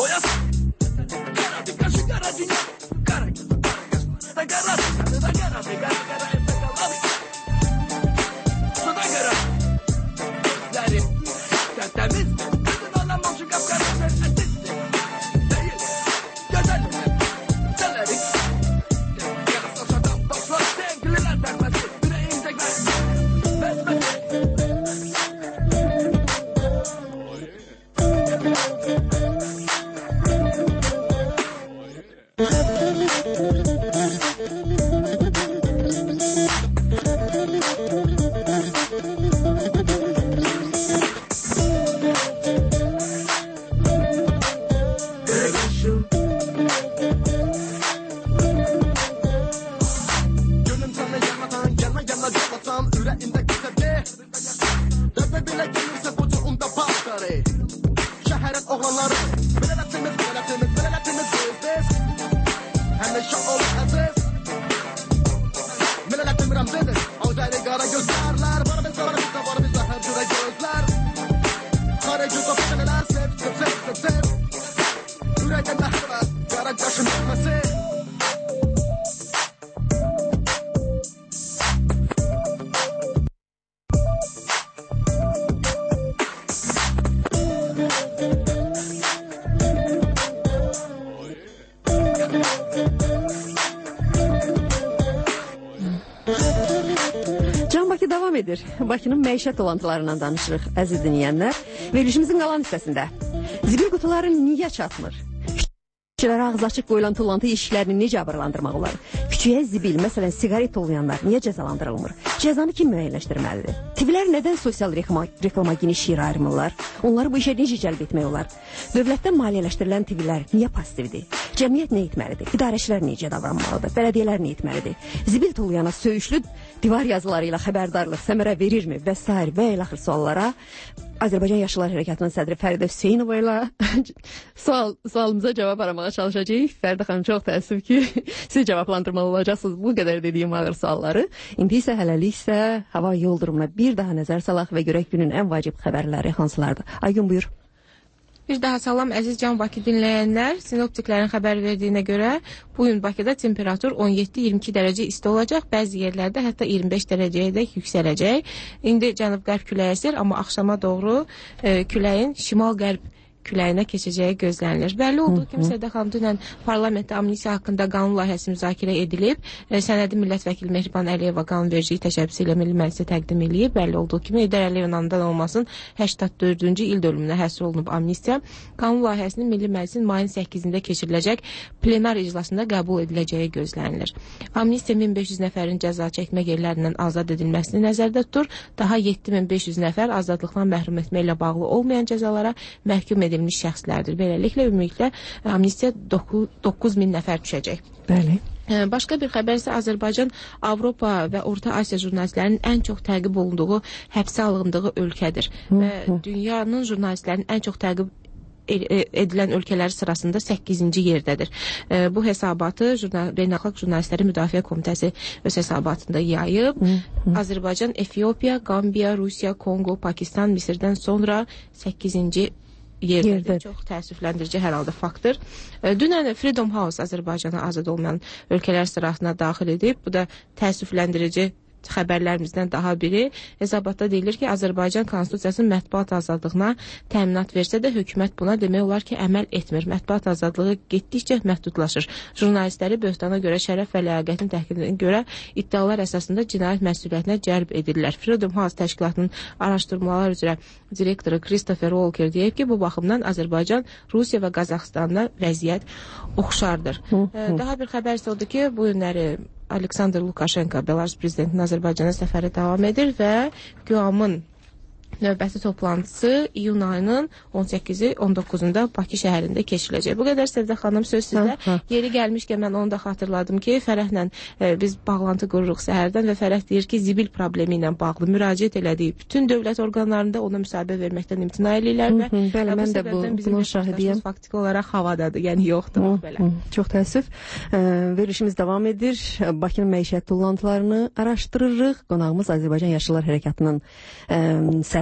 Bakının məişət olantılarından danışırıq, əziz dinləyənlər. Verilişimizin qalan hissəsində zibil qutuları niyə çatmır? Küçələrə ağız açıq qoyulan tullantı işlərini necə abırlandırmaq olar? Küçəyə zibil, məsələn, siqaret olayanlar niyə cəzalandırılmır? Cəzanı kim müəyyənləşdirməlidir? TVlər nədən sosial reklama geniş yer ayırmırlar? Onları bu işə necə cəlb etmək olar? Dövlətdən maliyyələşdirilən TVlər niyə passivdir? Cəmiyyət nə etməlidir? İdarəçilər necə davranmalıdır? Bələdiyyələr nə etməlidir? Zibil tullayana söyüşlü divar yazıları ilə xəbərdarlıq səmərə verirmi? Və s. və elə axır suallara Azərbaycan Yaşlılar Hərəkatının sədri Fəridə Hüseynova ilə sualımıza cavab aramağa çalışacağıq. Fəridə xanım, çox təəssüf ki, siz cavablandırmalı olacaqsınız bu qədər dediyim ağır sualları. İndi isə hələlik isə hava yol durumuna bir daha nəzər salaq və görək günün ən vacib xəbərləri hansılardır. Aygün, buyur. Bir daha salam əziz Can Bakı dinləyənlər. Sinoptiklərin xəbər verdiyinə görə bu gün Bakıda temperatur 17-22 dərəcə isti olacaq. Bəzi yerlərdə hətta 25 dərəcəyə də yüksələcək. İndi cənub-qərb küləyi əsir, amma axşama doğru küləyin şimal-qərb küləyinə keçəcəyi gözlənilir. Bəlli olduğu kimi Sədə xanım dünən parlamentdə amnistiya haqqında qanun layihəsi müzakirə edilib. Sənədi millət vəkili Mehriban Əliyeva qanunvericilik təşəbbüsü ilə Milli Məclisə təqdim edilib. Bəlli olduğu kimi Heydər Əliyevin anadan olmasının 84-cü il dönümünə həsr olunub amnistiya. Qanun layihəsinin Milli Məclisin mayın 8-də keçiriləcək plenar iclasında qəbul ediləcəyi gözlənilir. Amnistiya 1500 nəfərin cəza çəkmə yerlərindən azad edilməsini nəzərdə tutur. Daha 7500 nəfər azadlıqdan məhrum etməklə bağlı olmayan cəzalara məhkum edilmiş şəxslərdir. Beləliklə, ümumiliklə, amnistiya 9000 nəfər düşəcək. Bəli. Başqa bir xəbər isə Azərbaycan, Avropa və Orta Asiya jurnalistlərinin ən çox təqib olunduğu, həbsə alındığı ölkədir. Və dünyanın jurnalistlərinin ən çox təqib edilən ölkələr sırasında 8-ci yerdədir. Bu hesabatı Beynəlxalq Jurnalistləri Müdafiə Komitəsi öz hesabatında yayıb. Azərbaycan, Efiopiya, Qambiya, Rusiya, Kongo, Pakistan, Misirdən sonra 8-ci yerdədir. Çox təəssüfləndirici hər halda faktdır. Dünən Freedom House Azərbaycana azad olmayan ölkələr sırasına daxil edib. Bu da təəssüfləndirici xəbərlərimizdən daha biri. Hesabatda deyilir ki, Azərbaycan Konstitusiyasının mətbuat azadlığına təminat versə də hökumət buna demək olar ki, əməl etmir. Mətbuat azadlığı getdikcə məhdudlaşır. Jurnalistləri böhtana görə şərəf və ləyaqətin təhqiqinə görə iddialar əsasında cinayət məsuliyyətinə cəlb edirlər. Freedom House təşkilatının araşdırmalar üzrə direktoru Christopher Walker deyib ki, bu baxımdan Azərbaycan, Rusiya və Qazaxıstanda vəziyyət oxşardır. Daha bir xəbər isə odur ki, bu günləri Aleksandr Lukashenko, Belarus prezidentinin Azərbaycana səfəri davam edir və QAM-ın növbəti toplantısı iyun ayının 18-i 19-unda Bakı şəhərində keçiriləcək. Bu qədər Səvdə xanım, söz sizdə. Yeri gəlmişkən mən onu da xatırladım ki, Fərəhlə biz bağlantı qururuq səhərdən və Fərəh deyir ki, zibil problemi ilə bağlı müraciət elədiyi bütün dövlət orqanlarında ona müsahibə verməkdən imtina edirlər və bəli, mən də bunun şahidiyəm. Faktiki olaraq havadadır, yəni yoxdur belə. Çox təəssüf. Verilişimiz davam edir. Bakının məişət tullantılarını araşdırırıq. Qonağımız Azərbaycan Yaşlılar Hərəkatının sədri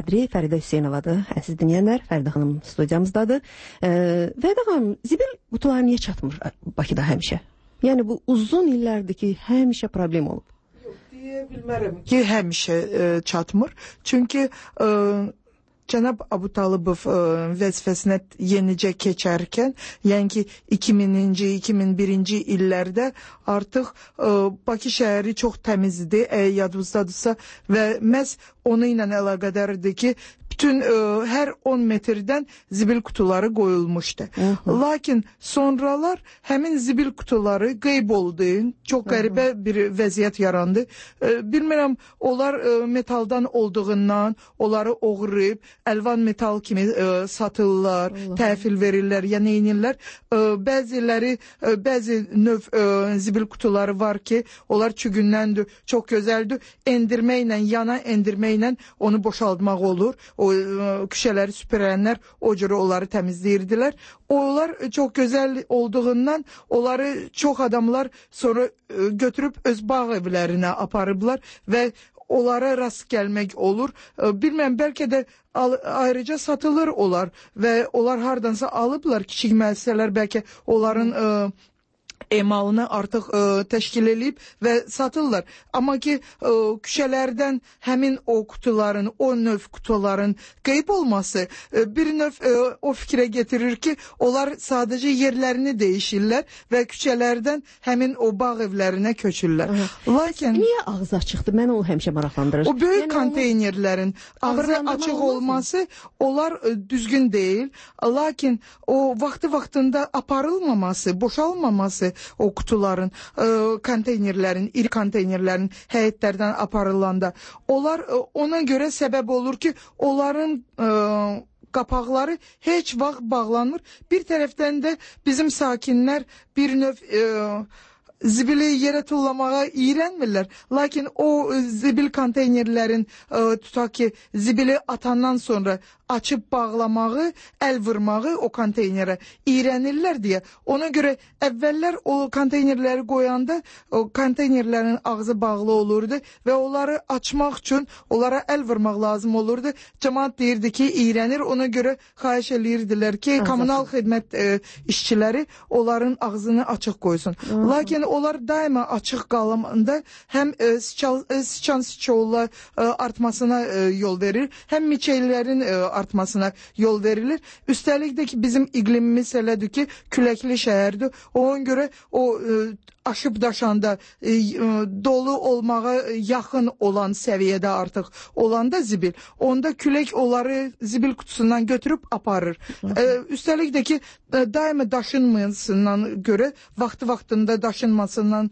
sədri Fəridə Hüseynovadır. Əziz dinləyənlər, Fəridə xanım studiyamızdadır. Fəridə xanım, zibil qutuları niyə çatmır Bakıda həmişə? Yəni bu uzun illərdir ki, həmişə problem olub. Yox, deyə bilmərəm ki, həmişə çatmır. Çünki Cənab Abutalibov vəzifəsinə yenicə keçərkən, yəni ki 2000-ci, 2001-ci illərdə artıq Bakı şəhəri çox təmizdir, yadınızdadırsa və məhz onu ilə əlaqədardır ki, bütün hər 10 metrdən zibil kutuları qoyulmuşdu. Lakin sonralar həmin zibil kutuları qeyb oldu. Çox qəribə bir vəziyyət yarandı. Bilmirəm, onlar metaldan olduğundan onları oğurlayıb, əlvan metal kimi satırlar, təhvil verirlər, ya neynirlər. Bəzi növ zibil kutuları var ki, onlar çügündəndir, çox gözəldir. Endirməklə, yana endirməklə onu boşaltmaq olur. O küçələri süpürənlər o cürə onları təmizləyirdilər. Onlar çox gözəl olduğundan onları çox adamlar sonra götürüb öz bağ evlərinə aparıblar və onlara rast gəlmək olur. Bilməm, bəlkə də ayrıca satılır onlar və onlar hardansa alıblar, kiçik müəssisələr bəlkə onların emalını artıq təşkil edib və satırlar. Amma ki küçələrdən həmin o kutuların, o növ kutuların qeyb olması bir növ o fikrə getirir ki, onlar sadəcə yerlərini dəyişirlər və küçələrdən həmin o bağ evlərinə köçürlər. Lakin niyə ağzı açıqdır? Mən onu həmişə maraqlandırır. O böyük konteynerlərin ağzı açıq olması onlar düzgün deyil. Lakin o vaxtı-vaxtında aparılmaması, boşalmaması o kutuların, konteynerlərin, iri konteynerlərin həyətlərdən aparılanda, onlar ona görə səbəb olur ki, onların qapaqları heç vaxt bağlanmır. Bir tərəfdən də bizim sakinlər bir növ zibili yerə tullamağa iyrənmirlər. Lakin o zibil konteynerlərin tutaq ki, zibili atandan sonra açıb bağlamağı, əl vurmağı o konteynerə iyrənirlər deyə. Ona görə əvvəllər o konteynerləri qoyanda o konteynerlərin ağzı bağlı olurdu və onları açmaq üçün onlara əl vurmaq lazım olurdu. Cəmaət deyirdi ki, iyrənir. Ona görə xahiş edirdilər ki, kommunal xidmət işçiləri onların ağzını açıq qoysun. Lakin onlar daima açıq qalanda həm sıçan-sıçoğlu artmasına yol verir, həm miçeylərin artmasına yol verilir. Üstəlik də ki, bizim iqlimimiz elədir ki, küləkli şəhərdir. Ona görə o aşıb daşanda dolu olmağa yaxın olan səviyyədə artıq olanda zibil, onda külək onları zibil kutusundan götürüb aparır. Üstəlik də ki, daima daşınmasından görə, vaxtı-vaxtında daşınmasından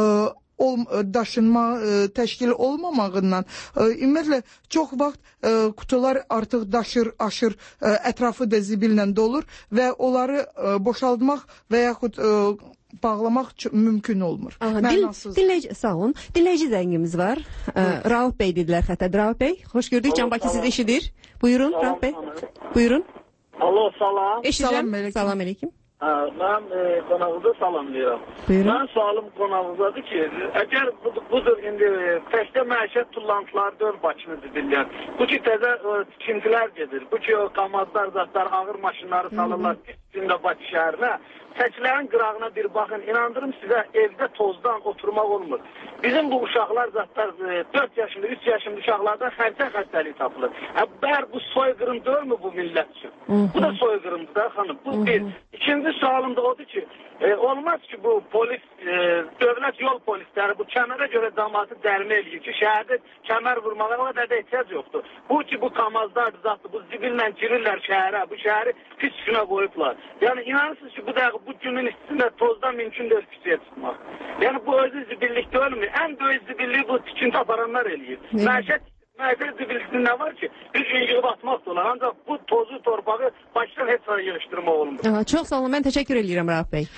daşınma təşkil olmamağından ümumiyyətlə çox vaxt kutular artıq daşır, aşır, ətrafı da zibillə dolur və onları boşaltmaq və yaxud bağlamaq mümkün olmur. Sağ olun. Dinləyici zəngimiz var. Rauf bəy dedilər xətədə. Rauf bəy, xoş gördük. Can Bakı sizi eşidir. Buyurun Rauf bəy. Buyurun. Alo, salam. Eşidirəm. Salam əleykum. Mən qonağınızı salamlayıram. Mənim sualım qonağınızdadır ki, əgər budur indi təkdə məişət tullantılardır Bakını zibillər. Bu ki təzə tikintilər gedir. Bu ki qamazlar, zatlar, ağır maşınları salırlar üstündə Bakı şəhərinə. Çəkilərin qırağına bir baxın, inandırım sizə evdə tozdan oturmaq olmur. Bizim bu uşaqlar zatlar 4 yaşında, 3 yaşında uşaqlardan xəstəlik tapılır. Bər bu soyqırım deyilmi bu millət üçün? Bu da soyqırımdır da xanım. Bu bir. İkinci sualım da odur ki, olmaz ki bu polis, dövlət yol polisləri bu kəmərə görə damatı dərmə eləyir ki, şəhərdə kəmər vurmağa o da ehtiyac yoxdur. Bu ki bu kamazlardır zatdır, bu zibillə girirlər şəhərə, bu şəhəri pis günə qoyublar. Yəni inanırsınız ki, bu günün üstündə tozdan mümkün deyil küçəyə çıxmaq. Yəni bu özü zibillik deyilmi? Ən böyük zibilliyi bu tikinti aparanlar eləyir. Məişət zibillisinin nə var ki, bir gün yığıb atmaq da olar. Ancaq bu tozu, torpağı başdan heç sonra yığışdırmaq olmur. Çox sağ olun, mən təşəkkür edirəm Rauf bəy.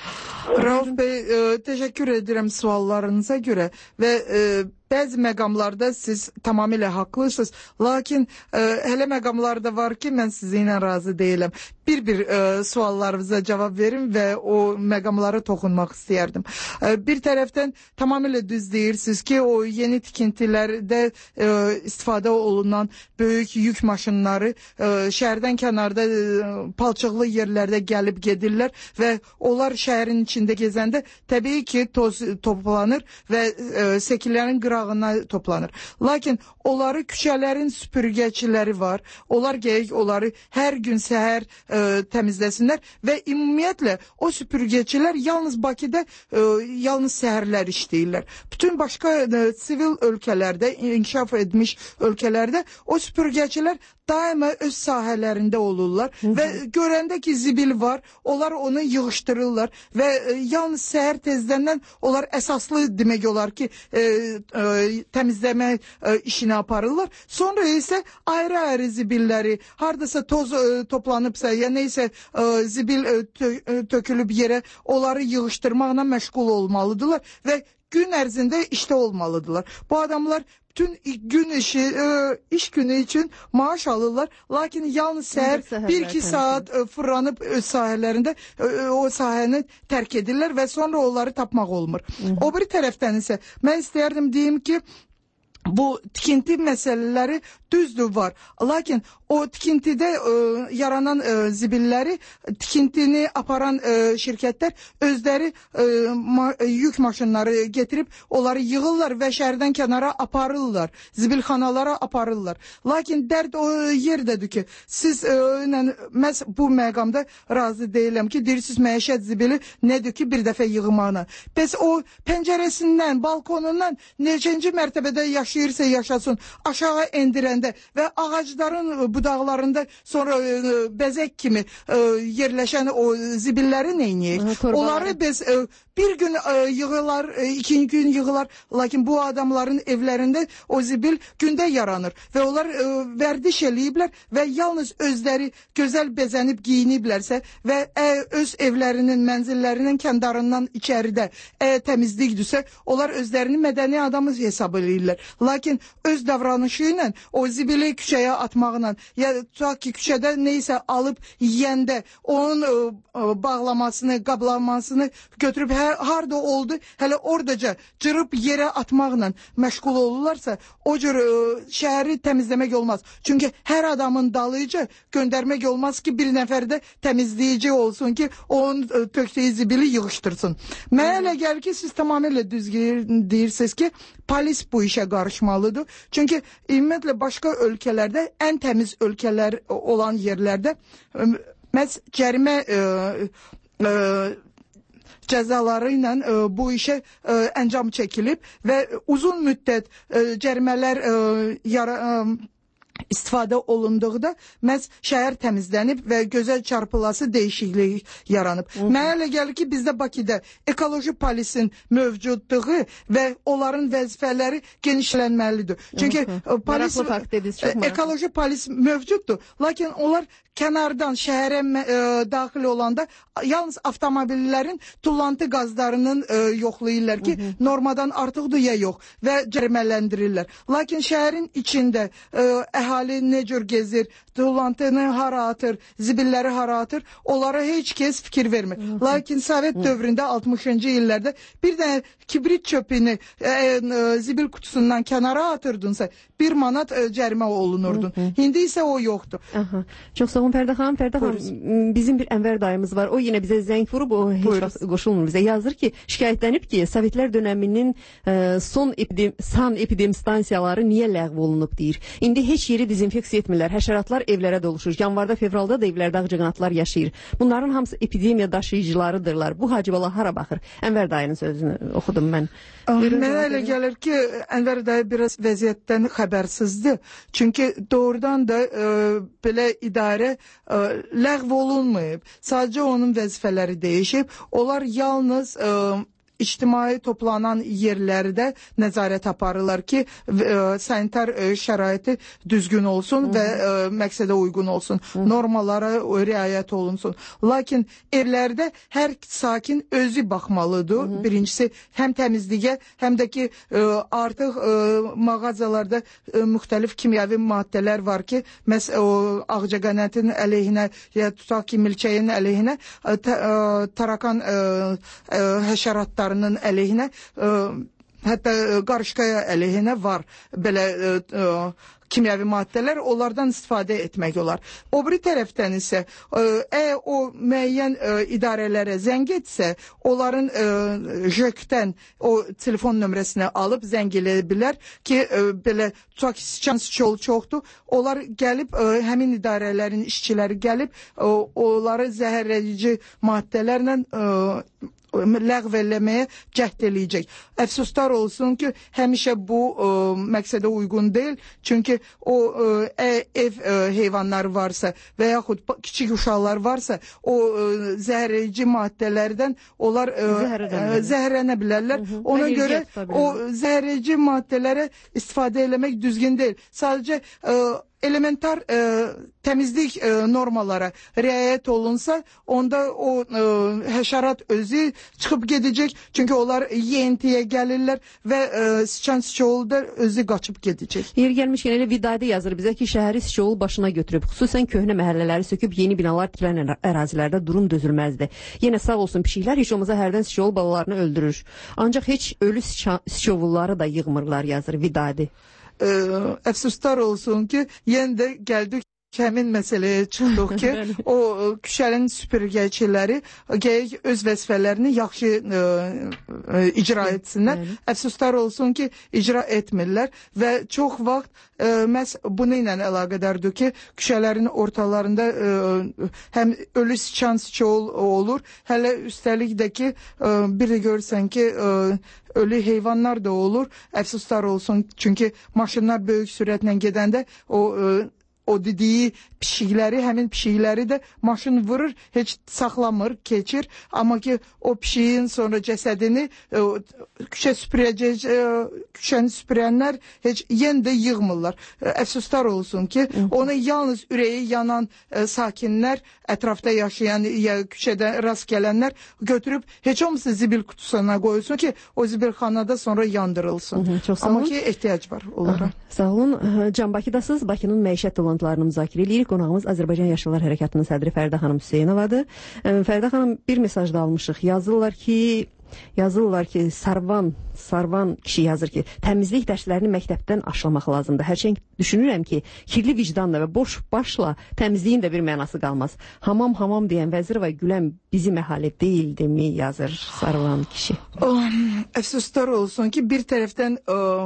Rauf Bey, teşekkür ederim suallarınıza göre ve bəzi məqamlarda siz tamamilə haqlısınız. Lakin hələ məqamlarda var ki, mən sizinlə razı deyiləm. Bir suallarınıza cavab verim və o məqamlara toxunmaq istəyərdim. Bir tərəfdən tamamilə düz deyirsiniz ki, o yeni tikintilərdə istifadə olunan böyük yük maşınları şəhərdən kənarda palçıqlı yerlərdə gəlib gedirlər və onlar şəhərin içində gezəndə təbii ki, toz toplanır və səkilərin qırağına toplanır. Lakin onları küçələrin süpürgəçiləri var. Onlar gərək onları hər gün səhər təmizləsinlər və ümumiyyətlə o süpürgəçilər yalnız Bakıda yalnız səhərlər işləyirlər. Bütün başqa sivil ölkələrdə, inkişaf etmiş ölkələrdə o süpürgəçilər daima öz sahələrində olurlar və görəndə ki zibil var, onlar onu yığışdırırlar və yalnız səhər tezdəndən onlar əsaslı demək olar ki təmizləmə işini aparırlar. Sonra isə ayrı-ayrı zibilləri, hardasa toz toplanıbsa ya neysə zibil tökülüb yerə onları yığışdırmaqla məşğul olmalıdırlar və gün ərzində işdə olmalıdırlar. Bu adamlar bütün gün iş günü için maaş alırlar. Lakin yalnız səhər 1-2 saat fırlanıp öz sahələrində o sahəni tərk edirlər və sonra onları tapmaq olmur. O bir tərəfdən isə mən istəyərdim deyim ki, bu tikinti məsələləri düzdür var. Lakin o tikintidə yaranan zibilləri, tikintini aparan şirkətlər özləri yük maşınları getirib onları yığırlar və şəhərdən kənara aparırlar. Zibilxanalara aparırlar. Lakin dərd o yerdədir ki, siz mən bu məqamda razı deyiləm ki, deyirsiniz məişət zibili nədir ki, bir dəfə yığmağına. Bəs o pəncərəsindən, balkonundan neçənci mərtəbədə yaşayırsa yaşasın, aşağı endirəndə və ağacların budaqlarında sonra bəzək kimi yerləşən o zibilləri neyniyik? Onları biz bir gün yığılar, 2 gün yığılar, lakin bu adamların evlərində o zibil gündə yaranır və onlar vərdiş eləyiblər və yalnız özləri gözəl bezənib giyiniblərsə və öz evlərinin, mənzillərinin kəndarından içəridə təmizlikdirsə, onlar özlərini mədəni adamı hesab edirlər. Lakin öz davranışı ilə o zibili küçəyə atmaqla ya tutaq ki, küçədə neysə alıb yeyəndə onun bağlamasını, qablamasını götürüb harda oldu, hələ oradaca cırıb yerə atmaqla məşğul olurlarsa, o cür şəhəri təmizləmək olmaz. Çünki hər adamın dalıca göndərmək olmaz ki, bir nəfər də təmizləyici olsun ki, onun tökdüyü zibili yığışdırsın. Mənə elə gəlir ki, siz tamamilə düz deyirsiniz ki, polis bu işə qarışmalıdır. Çünki ümumiyyətlə başqa ölkələrdə, ən təmiz ölkələr olan yerlərdə məhz cərimə cəzaları ilə bu işə əncam çəkilib və uzun müddət cərimələr istifadə olunduğunda məhz şəhər təmizlənib və gözəl çarpılası dəyişiklik yaranıb. Mənə elə gəlir ki, bizdə Bakıda ekoloji polisin mövcudluğu və onların vəzifələri genişlənməlidir. Çünki ekoloji polis mövcuddur, lakin onlar kənardan şəhərə daxil olanda yalnız avtomobillərin tullantı qazlarının yoxlayırlar ki, normadan artıqdır ya yox və cərimələndirirlər. Lakin şəhərin içində əhali nə cür gezir, tullantını hara atır, zibilləri hara atır, onlara heç kəs fikir vermir. Lakin Sovet dövründə 60-cı illərdə bir dənə kibrit çöpünü zibil kutusundan kənara atırdınsa, 1 manat cərimə olunurdun. İndi isə o yoxdur. Çox sağ olun Fərdə xanım. Fərdə xanım, bizim bir Ənvər dayımız var. O yenə bizə zəng vurub, o heç vaxt qoşulmur bizə. Yazır ki, şikayətlənib ki, Sovetlər dönəminin san epidem stansiyaları niyə ləğv olunub deyir. İndi heç yeri dezinfeksiya etmirlər. Həşəratlar evlərə doluşur. Yanvarda, fevralda da evlərdə ağcaqanadlar yaşayır. Bunların hamısı epidemiya daşıyıcılarıdırlar. Bu Hacıbala hara baxır? Ənvər dayının sözünü oxudum mən. Mənə elə gəlir ki, Ənvər dayı biraz vəziyyətdən xəbərsizdir. Çünki doğrudan da belə idarə ləğv olunmayıb. Sadəcə onun vəzifələri dəyişib. Onlar yalnız ictimai toplanan yerlərdə nəzarət aparırlar ki, sanitar şəraiti düzgün olsun və məqsədə uyğun olsun, normalara riayət olunsun. Lakin evlərdə hər sakin özü baxmalıdır. Birincisi, həm təmizliyə, həm də ki, artıq mağazalarda müxtəlif kimyəvi maddələr var ki, ağcaqanətin əleyhinə, ya tutaq ki, milçəyin əleyhinə, tarakan həşəratlarının əleyhinə, hətta qarışqaya əleyhinə var belə kimyəvi maddələr, onlardan istifadə etmək olar. O biri tərəfdən isə əgər o müəyyən idarələrə zəng etsə, onların JÖK-dən o telefon nömrəsini alıb zəng edə bilər ki, belə tutaq ki, sıçan çoxdur. Onlar gəlib, həmin idarələrin işçiləri gəlib, onları zəhərləyici maddələrlə ləğv eləməyə cəhd eləyəcək. Əfsuslar olsun ki, həmişə bu məqsədə uyğun deyil. Çünki o ev heyvanları varsa və yaxud kiçik uşaqlar varsa, o zəhərləyici maddələrdən onlar zəhərlənə bilərlər. Ona görə o zəhərləyici maddələrə istifadə eləmək düzgün deyil. Sadəcə elementar təmizlik normalara riayət olunsa, onda o həşərat özü çıxıb gedəcək. Çünki onlar yeyintiyə gəlirlər və sıçan-sıçoğlu özü qaçıb gedəcək. Yer gəlmişkən elə Vidadi yazır bizə ki, şəhəri sıçoğlu başına götürüb. Xüsusən köhnə məhəllələri söküb yeni binalar tikilən ərazilərdə durum dözülməzdir. Yenə sağ olsun pişiklər, heç olmasa hərdən sıçoğlu balalarını öldürür. Ancaq heç ölü sıçovulları da yığmırlar, yazır Vidadi. Əfsuslar olsun ki, yenə də gəldik həmin məsələyə çıxdıq ki, o küçənin süpürgəçiləri gərək öz vəzifələrini yaxşı icra etsinlər. Əfsuslar olsun ki, icra etmirlər və çox vaxt məhz bunu ilə əlaqədardır ki, küçələrin ortalarında həm ölü sıçan-sıçoğul olur, hələ üstəlik də ki, bir də görürsən ki, ölü heyvanlar da olur. Əfsuslar olsun, çünki maşınlar böyük sürətlə gedəndə o dediyi pişikləri, həmin pişikləri də maşın vurur, heç saxlamır, keçir. Amma ki, o pişiyin sonra cəsədini küçəni süpürənlər heç yenə də yığmırlar. Əfsuslar olsun ki, onu yalnız ürəyi yanan sakinlər, ətrafda yaşayan, ya küçədə rast gələnlər götürüb heç olmasa zibil kutusuna qoyulsun ki, o zibilxanada sonra yandırılsın. Amma ki, ehtiyac var onlara. Sağ olun. Can Bakıdasınız. Bakının məişət dolantılarını müzakirə edirik. Qonağımız Azərbaycan Yaşlılar Hərəkatının sədri Fərdə xanım Hüseynovadır. Fərdə xanım, bir mesaj da almışıq. Yazırlar ki, Sarvan kişi yazır ki, təmizlik dərslərini məktəbdən aşlamaq lazımdır. Hərçənd düşünürəm ki, kirli vicdanla və boş başla təmizliyin də bir mənası qalmaz. Hamam deyən vəzir və gülən bizim əhali deyildimi, yazır Sarvan kişi. Əfsuslar olsun ki, bir tərəfdən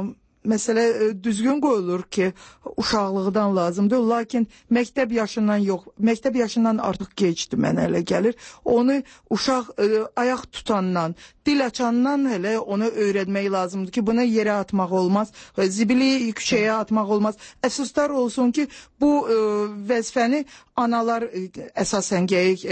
məsələ düzgün qoyulur ki, uşaqlıqdan lazımdır, lakin məktəb yaşından yox, məktəb yaşından artıq keçdi, mənə elə gəlir. Onu uşaq ayaq tutandan, dil açandan hələ ona öyrətmək lazımdır ki, buna yerə atmaq olmaz, zibili küçəyə atmaq olmaz. Əfsuslar olsun ki, bu vəzifəni analar əsasən gərək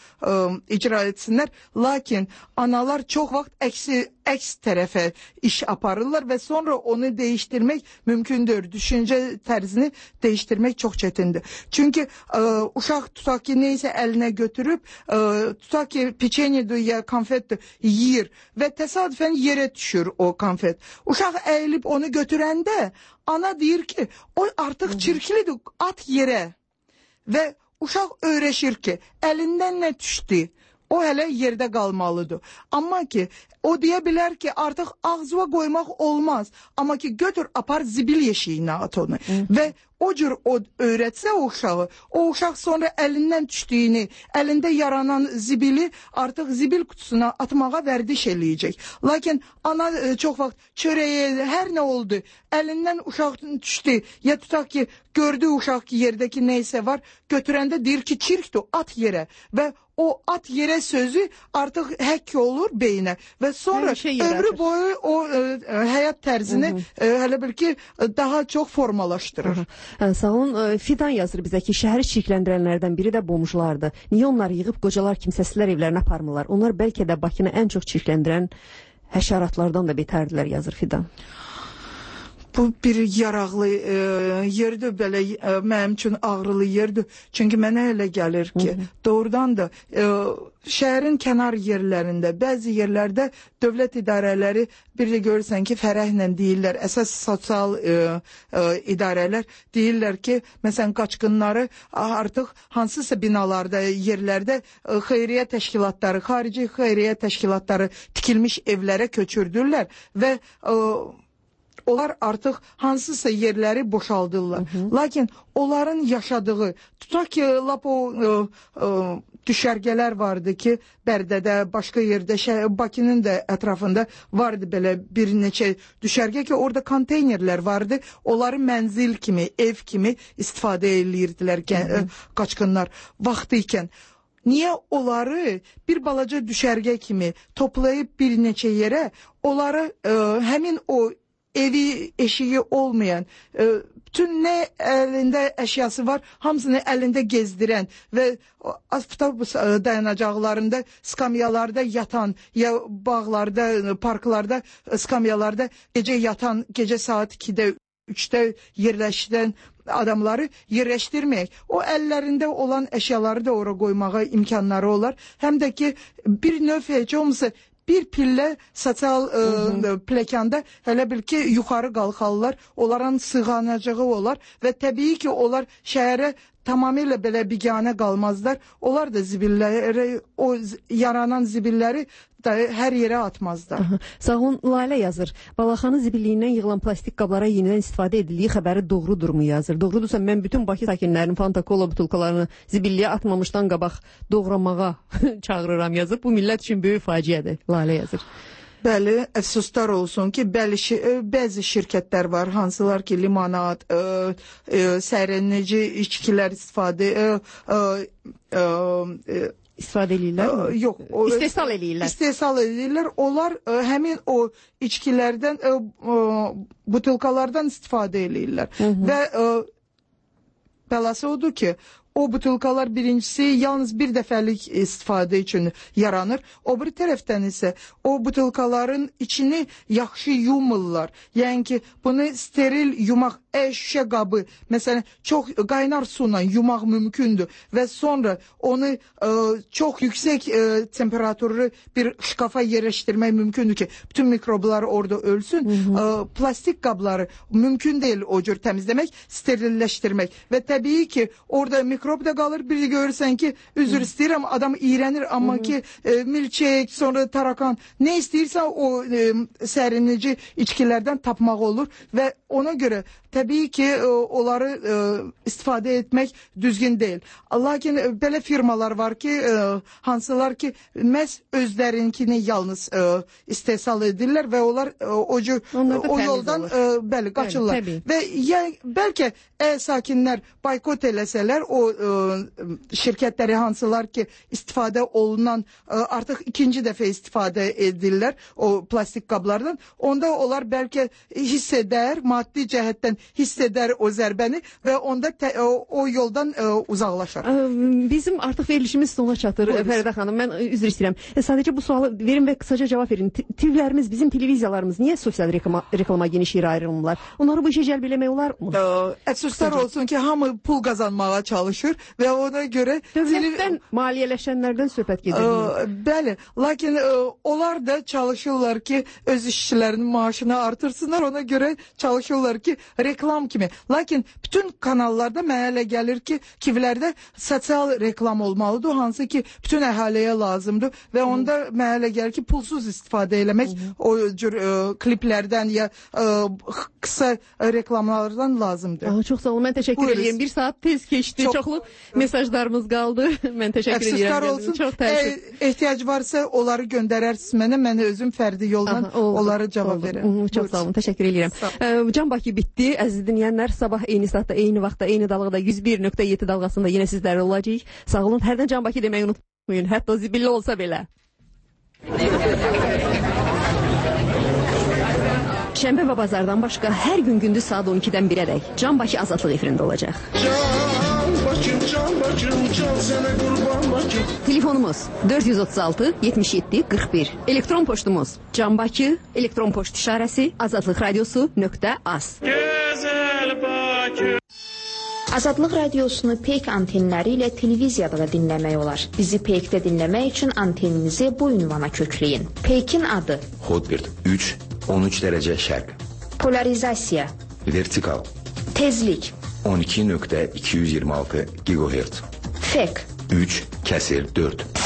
icra etsinlər, lakin analar çox vaxt əks tərəfə iş aparırlar və sonra onu dəyişdirmək mümkündür. Düşüncə tərzini dəyişdirmək çox çətindir. Çünki uşaq tutaq ki, neysə əlinə götürüb, tutaq ki, peçenyedir ya konfetdir, yiyir və təsadüfən yerə düşür o konfet. Uşaq əyilib onu götürəndə ana deyir ki, o artıq çirklidir, at yerə və uşaq öyrəşir ki, əlindən nə düşdü? O hələ yerdə qalmalıdır. Amma ki, o deyə bilər ki, artıq ağzıva qoymaq olmaz. Amma ki, götür, apar zibil yeşiyinə at onu. Və o cür öyrətsə o uşaq sonra əlindən düşdüyünü, əlində yaranan zibili artıq zibil kutusuna atmağa vərdiş eləyəcək. Lakin ana çox vaxt çörəyə, hər nə oldu, əlindən uşaq düşdü, ya tutaq ki, gördü uşaq ki, yerdəki neysə var, götürəndə deyir ki, çirkdir, at yerə və o at yerə sözü artıq həkk olur beyinə və sonra ömrü boyu o həyat tərzini hələ bil ki, daha çox formalaşdırır. Sağ olun. Fidan yazır bizə ki, şəhəri çirkləndirənlərdən biri də bomuşlardır. Niyə onlar yığıb qocalar kimsəsizlər evlərinə aparmırlar? Onlar bəlkə də Bakını ən çox çirkləndirən həşəratlardan da betərdilər, yazır Fidan. Bu bir yaraqlı yerdir, belə mənim üçün ağrılı yerdir. Çünki mənə elə gəlir ki, doğrudan da şəhərin kənar yerlərində, bəzi yerlərdə dövlət idarələri bir də görürsən ki, fərəhlə deyirlər, əsas sosial idarələr deyirlər ki, məsələn, qaçqınları artıq hansısa binalarda, yerlərdə xeyriyyə təşkilatları, xarici xeyriyyə təşkilatları tikilmiş evlərə köçürdürlər və onlar artıq hansısa yerləri boşaldırlar. Lakin onların yaşadığı, tutaq ki, lap o düşərgələr vardı ki, Bərdədə, başqa yerdə, Bakının da ətrafında vardı belə bir neçə düşərgə ki, orada konteynerlər vardı. Onları mənzil kimi, ev kimi istifadə edirdilər qaçqınlar vaxtı ikən. Niyə onları bir balaca düşərgə kimi toplayıb bir neçə yerə, onları həmin o evi, eşiği olmayan, bütün nə əlində əşyası var, hamısını əlində gezdirən və avtobus dayanacaqlarında, skamyalarda yatan, ya bağlarda, parklarda, skamyalarda gecə yatan, gecə saat 2-də, 3-də yerləşdən adamları yerləşdirməyək. O əllərində olan əşyaları da ora qoymağa imkanları olar. Həm də ki, bir növ heç olmasa bir pillə sosial pləkanda hələ bil ki, yuxarı qalxarlar, onların sığanacağı olar və təbii ki, onlar şəhərə tamamilə belə biganə qalmazlar. Onlar da zibilləri, o yaranan zibilləri da hər yerə atmazlar. Sağ olun, Lalə yazır. Balaxanı zibilliyindən yığılan plastik qablara yenidən istifadə edildiyi xəbəri doğrudurmu yazır. Doğrudursa, mən bütün Bakı sakinlərinin Fanta-Kola butulkalarını zibilliyə atmamışdan qabaq doğramağa çağırıram yazır. Bu millət üçün böyük faciədir, Lalə yazır. Bəli, əfsuslar olsun ki, bəzi şirkətlər var, hansılar ki, limonad, sərinləyici içkilər istifadə edirlər? Yox. İstehsal edirlər. İstehsal edirlər. Onlar həmin o içkilərdən, butulkalardan istifadə edirlər. Və bəlası odur ki, o butulkalar birincisi yalnız bir dəfəlik istifadə üçün yaranır. O bir tərəfdən isə o butulkaların içini yaxşı yumurlar. Yəni ki, bunu steril yumaq, şüşə qabı, məsələn, çox qaynar suyla yumaq mümkündür və sonra onu çox yüksək temperaturlu bir şkafa yerləşdirmək mümkündür ki, bütün mikroblar orada ölsün. Plastik qabları mümkün deyil o cür təmizləmək, sterilləşdirmək və təbii ki, orada mikrob da qalır. Bir görürsən ki, üzr istəyirəm, adam iğrənir, amma ki, milçək, sonra tarakan, nə istəyirsə o sərinləyici içkilərdən tapmaq olur və ona görə təbii ki, onları istifadə etmək düzgün deyil. Lakin belə firmalar var ki, hansılar ki, məhz özlərinkini yalnız istehsal edirlər və onlar o yoldan bəli, qaçırlar. Və bəlkə sakinlər boykot eləsələr, o şirkətləri hansılar ki, istifadə olunan, artıq ikinci dəfə istifadə edirlər o plastik qablardan, onda onlar bəlkə hiss edər, maddi cəhətdən hiss edər o zərbəni və onda o yoldan uzaqlaşar. Bizim artıq verilişimiz sona çatır, Fəridə xanım. Mən üzr istəyirəm. Sadəcə bu sualı verin və qısaca cavab verin. TV-lərimiz, bizim televiziyalarımız niyə sosial reklama geniş yer ayrılırlar? Onları bu işə cəlb eləmək olar mı? Əfsuslar olsun ki, hamı pul qazanmağa çalışır və ona görə dövlətdən, maliyyələşənlərdən söhbət gedir. Bəli, lakin onlar da çalışırlar ki, öz işçilərinin maaşını artırsınlar, ona görə çalışırlar ki, reklam kimi. Lakin bütün kanallarda mənə elə gəlir ki, TV-lərdə sosial reklam olmalıdır, hansı ki, bütün əhaliyə lazımdır və onda mənə elə gəlir ki, pulsuz istifadə eləmək o cür kliplərdən ya qısa reklamlardan lazımdır. Çox sağ olun, mən təşəkkür edirəm. Bir saat tez keçdi, çoxlu mesajlarımız qaldı. Mən təşəkkür edirəm. Əfsuslar olsun, ehtiyac varsa onları göndərərsiniz mənə, mən özüm fərdi yoldan onları cavab verəm. Çox sağ olun, təşəkkür edirəm. Can Bakı bitdi. Əziz dinləyənlər, sabah eyni saatda, eyni vaxtda, eyni dalğada 101.7 dalğasında yenə sizlərlə olacağıq. Sağ olun, hərdən Can Bakı deməyi unutmayın, hətta zibilli olsa belə. Şənbə və bazardan başqa hər gün gündüz saat 12-dən 1-ədək Can Bakı Azadlıq efirində olacaq. Bakım, can sənə qurban Bakım. Telefonumuz 436 77 41. Elektron poçtumuz canbaki elektron poçt işarəsi azadlıqradiosu.az. Gözəl Bakı. Azadlıq radiosunu Peyk antenləri ilə televiziyada da dinləmək olar. Bizi Peykdə dinləmək üçün anteninizi bu ünvana kökləyin. Peykin adı Hotbird 3 13 dərəcə şərq. Polarizasiya, Vertikal tezlik, 12.226 GHz. fek, 3 kəsir 4.